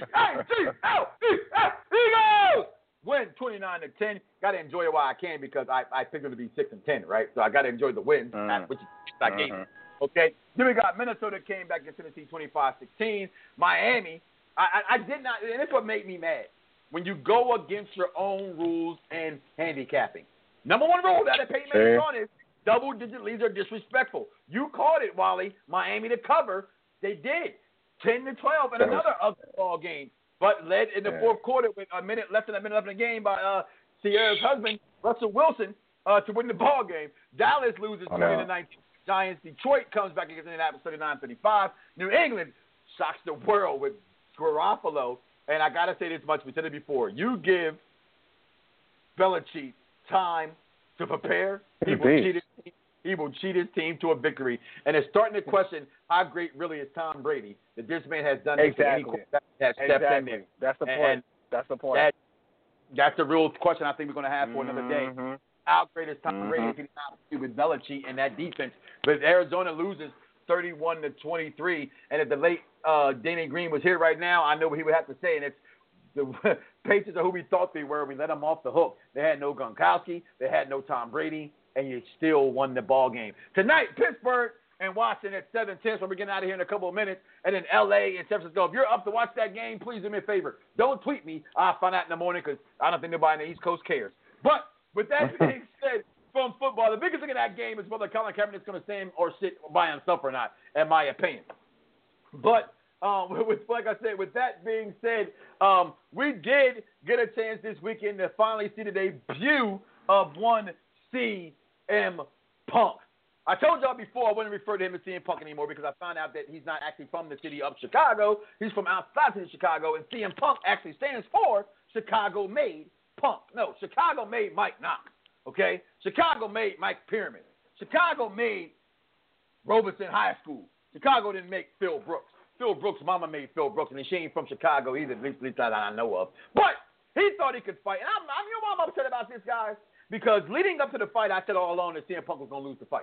Eagles win twenty-nine to ten. Got to enjoy it while I can because I, I picked them to be six and ten, right? So I got to enjoy the win, Mm. which is I gave you. Okay. Then we got Minnesota came back against Tennessee twenty-five sixteen. Miami, I, I, I did not, and that's what made me mad. When you go against your own rules and handicapping. Number one rule that the Peyton Manning on is double-digit leads are disrespectful. You called it, Wally. Miami to cover. They did. ten to twelve in another ugly ball game. But led in the Yeah. fourth quarter with a minute left and a minute left in the game by uh, Sierra's husband, Russell Wilson, uh, to win the ball game. Dallas loses twenty to nineteen. Giants. Detroit comes back against Indianapolis thirty-nine thirty-five. New England shocks the world with Garoppolo. And I got to say this much. We said it before. You give Belichick time to prepare, he will, cheat his team, he will cheat his team to a victory. And it's starting to question how great really is Tom Brady that this man has done this Exactly. that has stepped exactly. in there. That's the point. And That's the point. That, that's the real question I think we're going to have for another day. Mm-hmm. How great is Tom Mm-hmm. Brady if he not do with Belichick and that defense? But Arizona loses thirty-one to twenty-three. And if the late uh, Danny Green was here right now, I know what he would have to say. And it's the Patriots are who we thought they were. We let them off the hook. They had no Gronkowski. They had no Tom Brady. And you still won the ball game. Tonight, Pittsburgh and Washington at seven ten. So we're getting out of here in a couple of minutes. And then L A and San Francisco. If you're up to watch that game, please do me a favor. Don't tweet me. I'll find out in the morning because I don't think nobody in the East Coast cares. But with that being said, from football, the biggest thing in that game is whether Colin Kaepernick's going to stand or sit by himself or not, in my opinion. But um, with, like I said, with that being said, um, we did get a chance this weekend to finally see the debut of one C M Punk. I told y'all before I wouldn't refer to him as C M Punk anymore because I found out that he's not actually from the city of Chicago. He's from outside the city of Chicago, and C M Punk actually stands for Chicago-made Punk. No, Chicago-made Mike Knox. Okay? Chicago-made Mike Pyramid. Chicago-made Robeson High School. Chicago didn't make Phil Brooks. Phil Brooks' mama made Phil Brooks, and she ain't from Chicago either, at least, at least that I know of. But he thought he could fight. And I'm, I'm, you know why I'm upset about this, guys? Because leading up to the fight, I said all along that C M Punk was going to lose the fight.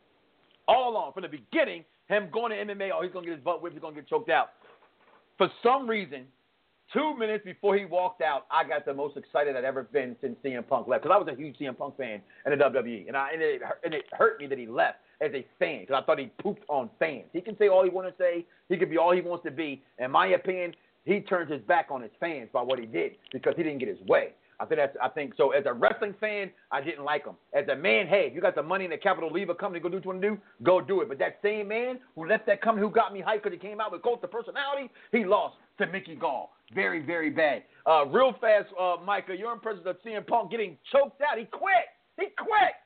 All along, from the beginning, him going to M M A, oh, he's going to get his butt whipped, he's going to get choked out. For some reason, two minutes before he walked out, I got the most excited I'd ever been since C M Punk left. Because I was a huge C M Punk fan in the W W E. And, I, and, it, and it hurt me that he left as a fan because I thought he pooped on fans. He can say all he wants to say. He can be all he wants to be. In my opinion, he turned his back on his fans by what he did because he didn't get his way. I think that's. I think so. As a wrestling fan, I didn't like him. As a man, hey, if you got the money in the Capital Lever company, go do what you want to do. Go do it. But that same man who left that company, who got me hyped because he came out with Cult of Personality, he lost to Mickey Gall. Very, very bad. Uh, real fast, uh, Micah, you're impressed with C M Punk getting choked out. He quit. He quit.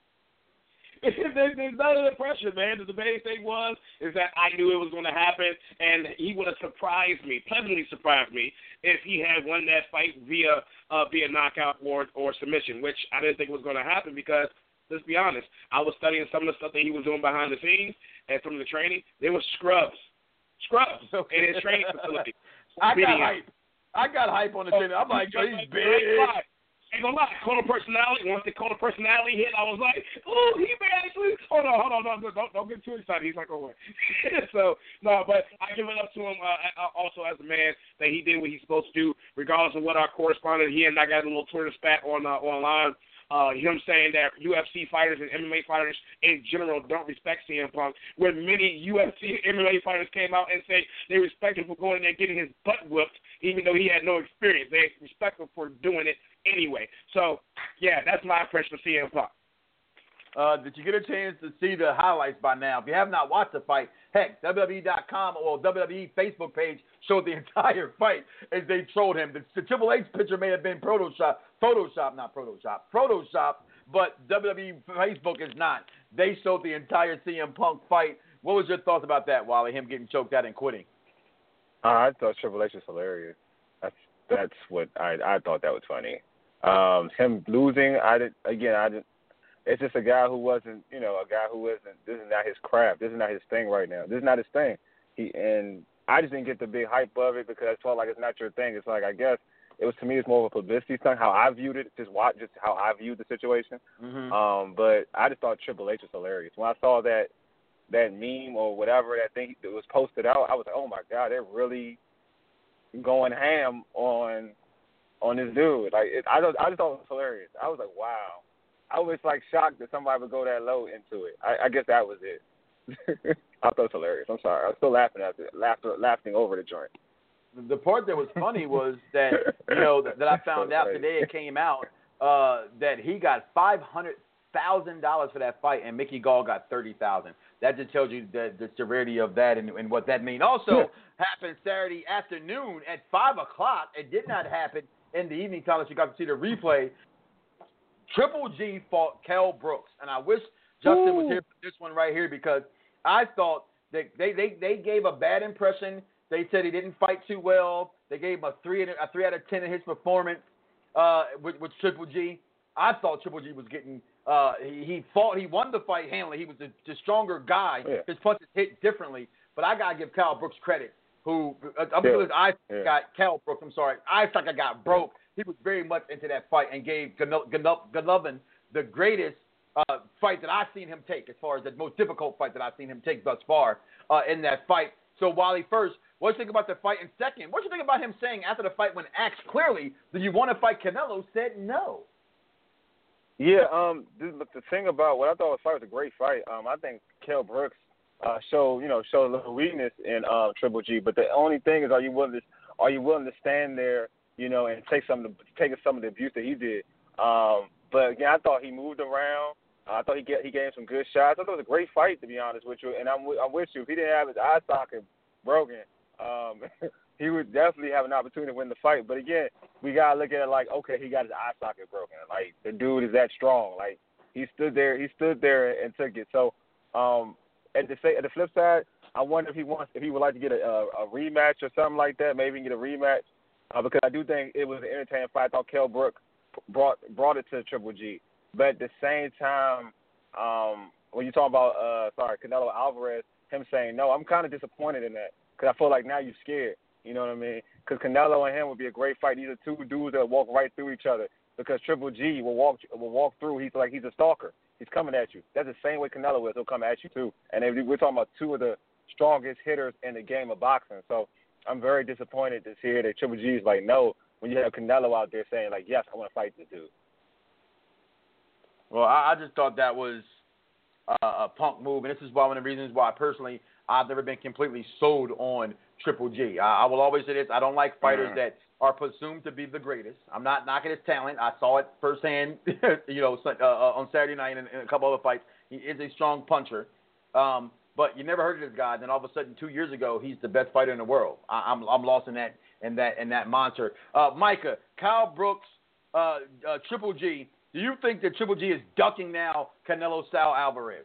There's none of the pressure, man. The main thing was is that I knew it was going to happen, and he would have surprised me, pleasantly surprised me, if he had won that fight via uh, via knockout or or submission, which I didn't think was going to happen because, let's be honest, I was studying some of the stuff that he was doing behind the scenes and some of the training. They were scrubs, scrubs in his training facility. I got hype. I got hype on the training. I'm like, oh, he's big. Ain't gonna lie, Cult of Personality. Once the Cult of Personality hit, I was like, "Oh, he may actually." Hold on, hold on, don't don't, don't get too excited. He's not gonna win. So no, but I give it up to him uh, also as a man that he did what he's supposed to do, regardless of what our correspondent. He and I got a little Twitter spat on uh, online. Uh, him saying that U F C fighters and M M A fighters in general don't respect C M Punk, when many U F C and M M A fighters came out and say they respect him for going in there getting his butt whooped, even though he had no experience. They respect him for doing it anyway. So, yeah, that's my impression of C M Punk. Uh, did you get a chance to see the highlights by now? If you have not watched the fight, heck, W W E dot com or W W E Facebook page showed the entire fight as they trolled him. The, the Triple H picture may have been Photoshop, Photoshop, not Photoshop, Photoshop, but W W E Facebook is not. They showed the entire C M Punk fight. What was your thoughts about that, Wally, him getting choked out and quitting? Uh, I thought Triple H was hilarious. That's that's what I I thought that was funny. Um, him losing, I did again. I didn't. It's just a guy who wasn't, you know, a guy who isn't. This is not his craft. This is not his thing right now. This is not his thing. He and I just didn't get the big hype of it because I felt like it's not your thing. It's like I guess it was to me. It's more of a publicity stunt. How I viewed it, just watch, just how I viewed the situation. Mm-hmm. Um, but I just thought Triple H was hilarious when I saw that that meme or whatever that thing that was posted out, I was like, oh my God, they're really going ham on on this dude. Like it, I just I just thought it was hilarious. I was like, wow. I was like shocked that somebody would go that low into it. I, I guess that was it. I thought it was hilarious. I'm sorry. I was still laughing at it, laughing, laughing over the joint. The part that was funny was that, you know, that, that I found out today it came out uh, that he got five hundred thousand dollars for that fight and Mickey Gall got thirty thousand dollars. That just tells you the, the severity of that and, and what that means. Also happened Saturday afternoon at five o'clock. It did not happen in the evening time that you got to see the replay. Triple G fought Kell Brooks. And I wish Justin Ooh. was here for this one right here because I thought that they, they, they gave a bad impression. They said he didn't fight too well. They gave him a three, a three out of ten in his performance uh, with, with Triple G. I thought Triple G was getting uh, – he, he fought – he won the fight handily. He was the, the stronger guy. Yeah. His punches hit differently. But I got to give Kell Brooks credit, who uh, – yeah. I yeah. got Kell Brooks, I'm sorry. I thought I got broke. He was very much into that fight and gave Golovin the greatest uh, fight that I've seen him take, as far as the most difficult fight that I've seen him take thus far uh, in that fight. So, Wally, first, what do you think about the fight? And second, what do you think about him saying after the fight when asked clearly, do you want to fight Canelo, said no? Yeah, um, the, the thing about what I thought the fight was a great fight. Um, I think Kell Brooks uh, showed, you know, showed a little weakness in uh, Triple G. But the only thing is, are you willing to, are you willing to stand there, you know, and take some of the, take some of the abuse that he did? Um, but again, I thought he moved around. Uh, I thought he get, he gave some good shots. I thought it was a great fight, to be honest with you. And I'm I'm with you. If he didn't have his eye socket broken, um, he would definitely have an opportunity to win the fight. But again, we gotta look at it like, okay, he got his eye socket broken. Like the dude is that strong. Like he stood there, he stood there and took it. So um, at the at the flip side, I wonder if he wants, if he would like to get a, a, a rematch or something like that. Maybe he can get a rematch uh, because I do think it was an entertaining fight. I thought Kell Brooks brought brought it to Triple G. But at the same time, um, when you talk about, uh, sorry, Canelo Alvarez, him saying no, I'm kind of disappointed in that because I feel like now you're scared. You know what I mean? Because Canelo and him would be a great fight. These are two dudes that walk right through each other because Triple G will walk will walk through. He's like he's a stalker. He's coming at you. That's the same way Canelo is. He'll come at you too. And we're talking about two of the strongest hitters in the game of boxing. So I'm very disappointed to hear that Triple G is like no when you have Canelo out there saying like yes, I want to fight this dude. Well, I, I just thought that was uh, a punk move, and this is one of the reasons why personally I've never been completely sold on Triple G. I, I will always say this: I don't like fighters that are presumed to be the greatest. I'm not knocking his talent. I saw it firsthand, you know, uh, on Saturday night and, and a couple other fights. He is a strong puncher, um, but you never heard of this guy. Then all of a sudden, two years ago, he's the best fighter in the world. I, I'm I'm lost in that in that in that monster. Uh, Micah, Kell Brooks, uh, uh, Triple G. Do you think that Triple G is ducking now Canelo Sal Alvarez?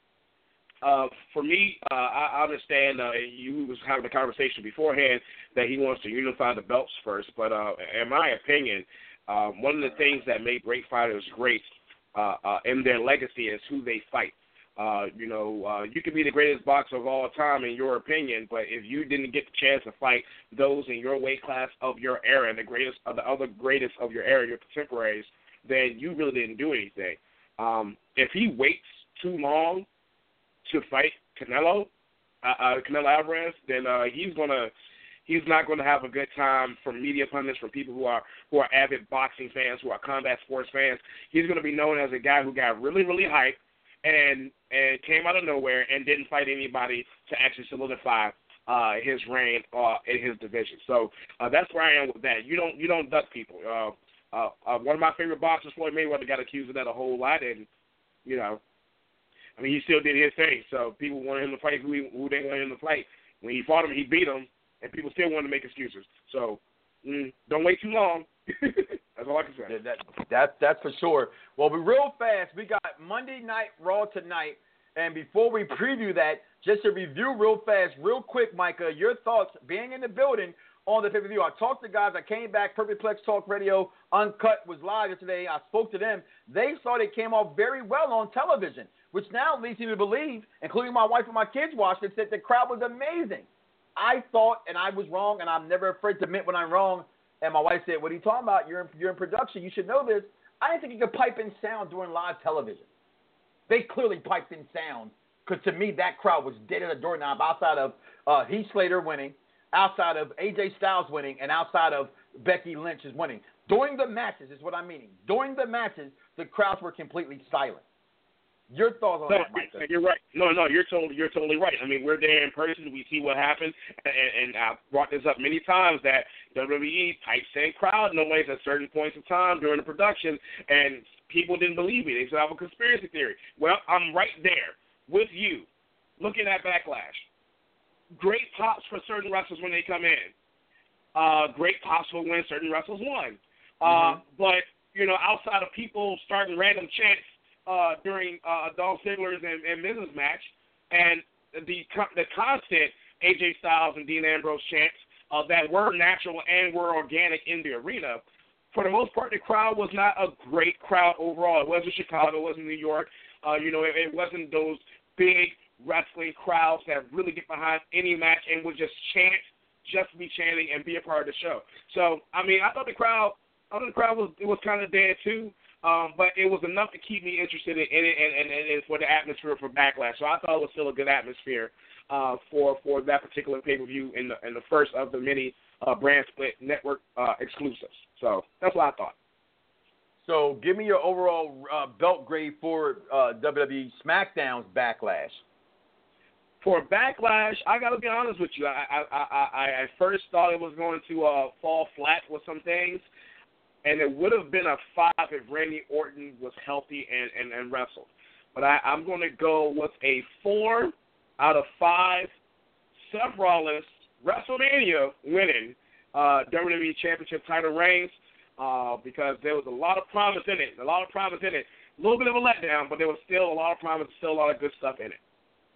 Uh, for me, uh, I understand uh, you was having a conversation beforehand that he wants to unify the belts first. But uh, in my opinion, uh, one of the things that make great fighters great uh, uh, in their legacy is who they fight. Uh, you know, uh, you can be the greatest boxer of all time in your opinion, but if you didn't get the chance to fight those in your weight class of your era, the greatest, of the other greatest of your era, your contemporaries, then you really didn't do anything. Um, if he waits too long to fight Canelo, uh, uh, Canelo Alvarez, then uh, he's gonna he's not gonna have a good time from media pundits, from people who are who are avid boxing fans, who are combat sports fans. He's gonna be known as a guy who got really really hyped and and came out of nowhere and didn't fight anybody to actually solidify uh, his reign uh, in his division. So uh, that's where I am with that. You don't you don't duck people. Uh, Uh, uh, one of my favorite boxers, Floyd Mayweather, got accused of that a whole lot, and you know, I mean, he still did his thing. So people wanted him to fight who, he, who they wanted him to fight. When he fought him, he beat him, and people still wanted to make excuses. So mm, don't wait too long. That's all I can say. That, that, that's for sure. Well, we real fast. We got Monday Night Raw tonight, and before we preview that, just to review real fast, real quick, Micah, your thoughts being in the building on the pay-per-view. I talked to guys. I came back. Perfect Plex Talk Radio Uncut was live yesterday. I spoke to them. They thought it came off very well on television, which now leads me to believe, including my wife and my kids watched it, said the crowd was amazing. I thought, and I was wrong, and I'm never afraid to admit when I'm wrong. And my wife said, what are you talking about? You're in, you're in production. You should know this. I didn't think you could pipe in sound during live television. They clearly piped in sound Because to me, that crowd was dead at a doorknob outside of uh, Heath Slater winning, outside of A J Styles winning, and outside of Becky Lynch is winning. During the matches is what I'm meaning. During the matches, the crowds were completely silent. Your thoughts on no, that, Mike? You're right. No, no, you're totally, you're totally right. I mean, we're there in person. We see what happens, and, and I've brought this up many times that W W E pipes in crowd noise at certain points of time during the production, and people didn't believe me. They said I have a conspiracy theory. Well, I'm right there with you, looking at Backlash. Great pops for certain wrestlers when they come in. Uh, great pops for when certain wrestlers won. Uh, mm-hmm. But, you know, outside of people starting random chants uh, during uh, Dolph Ziggler's and, and Miz's match, and the the constant A J Styles and Dean Ambrose chants uh, that were natural and were organic in the arena, for the most part, the crowd was not a great crowd overall. It wasn't Chicago. It wasn't New York. Uh, you know, it, it wasn't those big wrestling crowds that really get behind any match and would just chant, just be chanting and be a part of the show. So, I mean, I thought the crowd, I thought the crowd was it was kind of dead too, um, but it was enough to keep me interested in it and, and, and, and for the atmosphere for Backlash. So I thought it was still a good atmosphere uh, for for that particular pay per view in the in the first of the many uh, brand split network uh, exclusives. So that's what I thought. So give me your overall uh, belt grade for uh, W W E SmackDown's Backlash. For Backlash, I got to be honest with you. I, I I I I first thought it was going to uh, fall flat with some things, and it would have been a five if Randy Orton was healthy and, and, and wrestled. But I, I'm going to go with a four out of five. Seth Rollins, WrestleMania winning uh, W W E Championship title reigns uh, because there was a lot of promise in it. A lot of promise in it. A little bit of a letdown, but there was still a lot of promise, still a lot of good stuff in it.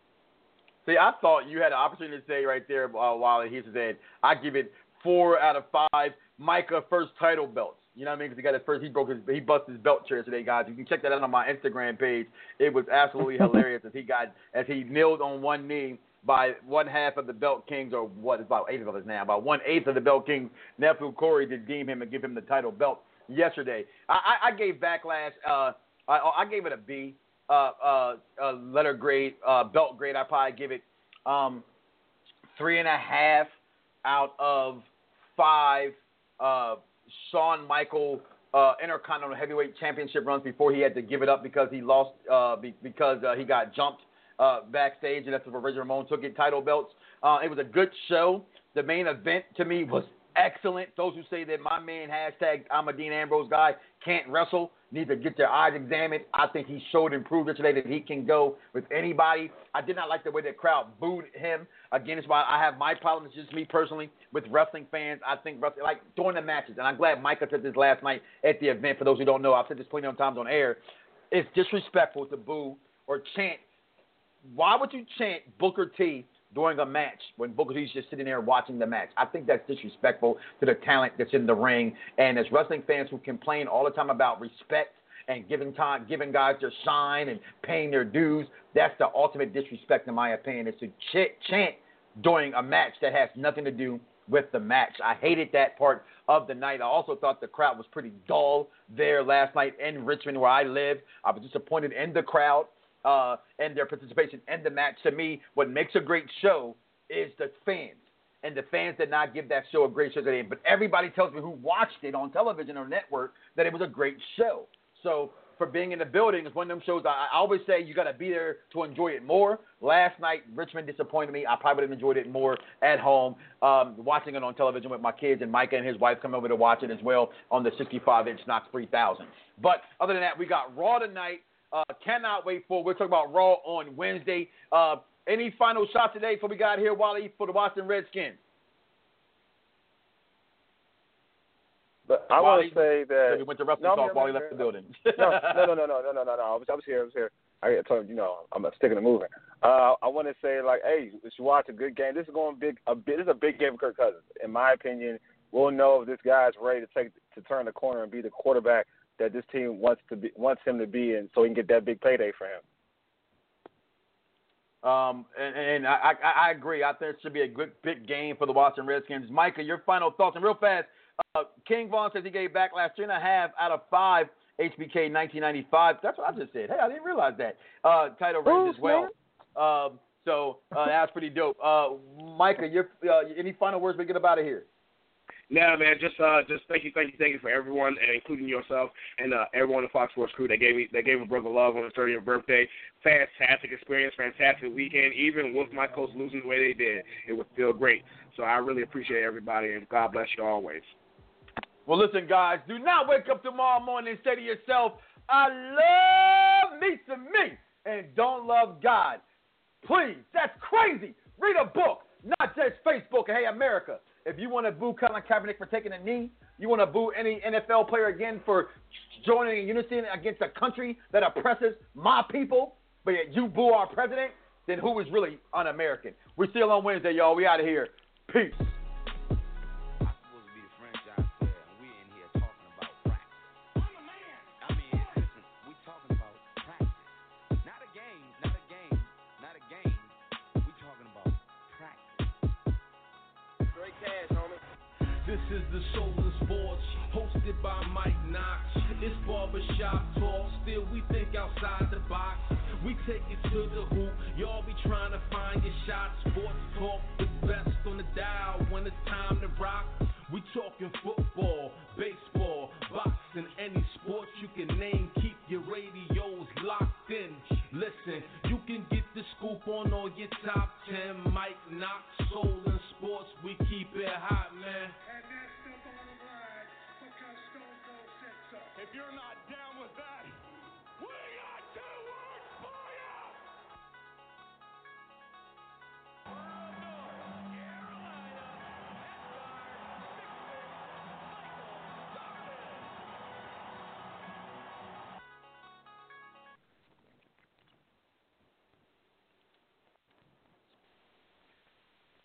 See, I thought you had an opportunity to say right there, uh, Wally. He said, I give it four out of five. Micah first title belts. You know what I mean? Because he got his first, he broke his, he busted his belt chair today, guys. You can check that out on my Instagram page. It was absolutely hilarious as he got, as he kneeled on one knee by one half of the Belt Kings, or what is about eight of us now, about one eighth of the Belt Kings, nephew Corey, to deem him and give him the title belt yesterday. I, I, I gave Backlash, uh, I, I gave it a B. Uh, uh, uh, letter grade, uh, belt grade, I probably give it um, three and a half out of five. Uh, Shawn Michael uh, Intercontinental Heavyweight Championship runs before he had to give it up because he lost uh, be, because uh, he got jumped uh, backstage, and that's where Razor Ramon took it. Title belts. Uh, it was a good show. The main event to me was excellent. Those who say that my man hashtag I'm a Dean Ambrose guy can't wrestle need to get their eyes examined. I think he showed and proved it today that he can go with anybody. I did not like the way the crowd booed him. Again, it's why I have my problems, just me personally, with wrestling fans. I think wrestling, like during the matches, and I'm glad Micah said this last night at the event. For those who don't know, I've said this plenty of times on air. It's disrespectful to boo or chant. Why would you chant Booker T during a match when Booker T's just sitting there watching the match? I think that's disrespectful to the talent that's in the ring. And as wrestling fans who complain all the time about respect and giving time, giving guys their shine and paying their dues, that's the ultimate disrespect, in my opinion, is to ch- chant during a match that has nothing to do with the match. I hated that part of the night. I also thought the crowd was pretty dull there last night in Richmond, where I live. I was disappointed in the crowd. Uh, and their participation in the match. To me, what makes a great show is the fans. And the fans did not give that show a great show today. But everybody tells me who watched it on television or network that it was a great show. So for being in the building, it's one of them shows I, I always say you got to be there to enjoy it more. Last night, Richmond disappointed me. I probably would have enjoyed it more at home, um, watching it on television with my kids, and Micah and his wife come over to watch it as well on the sixty-five inch Knox three thousand. But other than that, we got Raw tonight. Uh, cannot wait for. We're talking about Raw on Wednesday. Uh, any final shots today before we got here, Wally, for the Washington Redskins? But I want to say that we went to wrestling no, talk no, while he no, left the building. no, no, no, no, no, no, no, no, no. I was, I was here. I was here. I told you, you know, I'm sticking and moving. Uh, I want to say, like, hey, you should watch a good game. This is going big. A bit. This is a big game for Kirk Cousins. In my opinion, we'll know if this guy's ready to take to turn the corner and be the quarterback that this team wants to be, wants him to be in, so he can get that big payday for him. Um, and, and I, I, I agree. I think it should be a good big game for the Washington Redskins. Micah, your final thoughts, and real fast. Uh, King Vaughn says he gave Backlash three and a half out of five. H B K nineteen ninety-five. That's what I just said. Hey, I didn't realize that. Uh, title range as well. Um, so uh, that's pretty dope. Uh, Micah, your, uh, any final words we get up out of here? Nah, man, just uh, just thank you, thank you, thank you for everyone, and including yourself and uh, everyone in the Fox Sports crew that gave me that gave a brother love on his thirtieth birthday. Fantastic experience, fantastic weekend. Even with my coach losing the way they did, it was still great. So I really appreciate everybody, and God bless you always. Well, listen, guys, do not wake up tomorrow morning and say to yourself, I love me some me, and don't love God. Please, that's crazy. Read a book, not just Facebook. Hey, America. If you want to boo Colin Kaepernick for taking a knee, you want to boo any N F L player again for joining in unison against a country that oppresses my people, but yet you boo our president, then who is really un-American? We're still on Wednesday, y'all. We out of here. Peace. This is the Soul in Sports, hosted by Mike Knox. It's barbershop talk, still we think outside the box. We take it to the hoop, y'all be trying to find your shots. Sports talk, the best on the dial when it's time to rock. We talking football, baseball, boxing, any sport you can name. Keep your radios locked in. Listen, you can get the scoop on all your top ten. Mike Knox, Soul in Sports, we keep it hot, man. If you're not down with that, we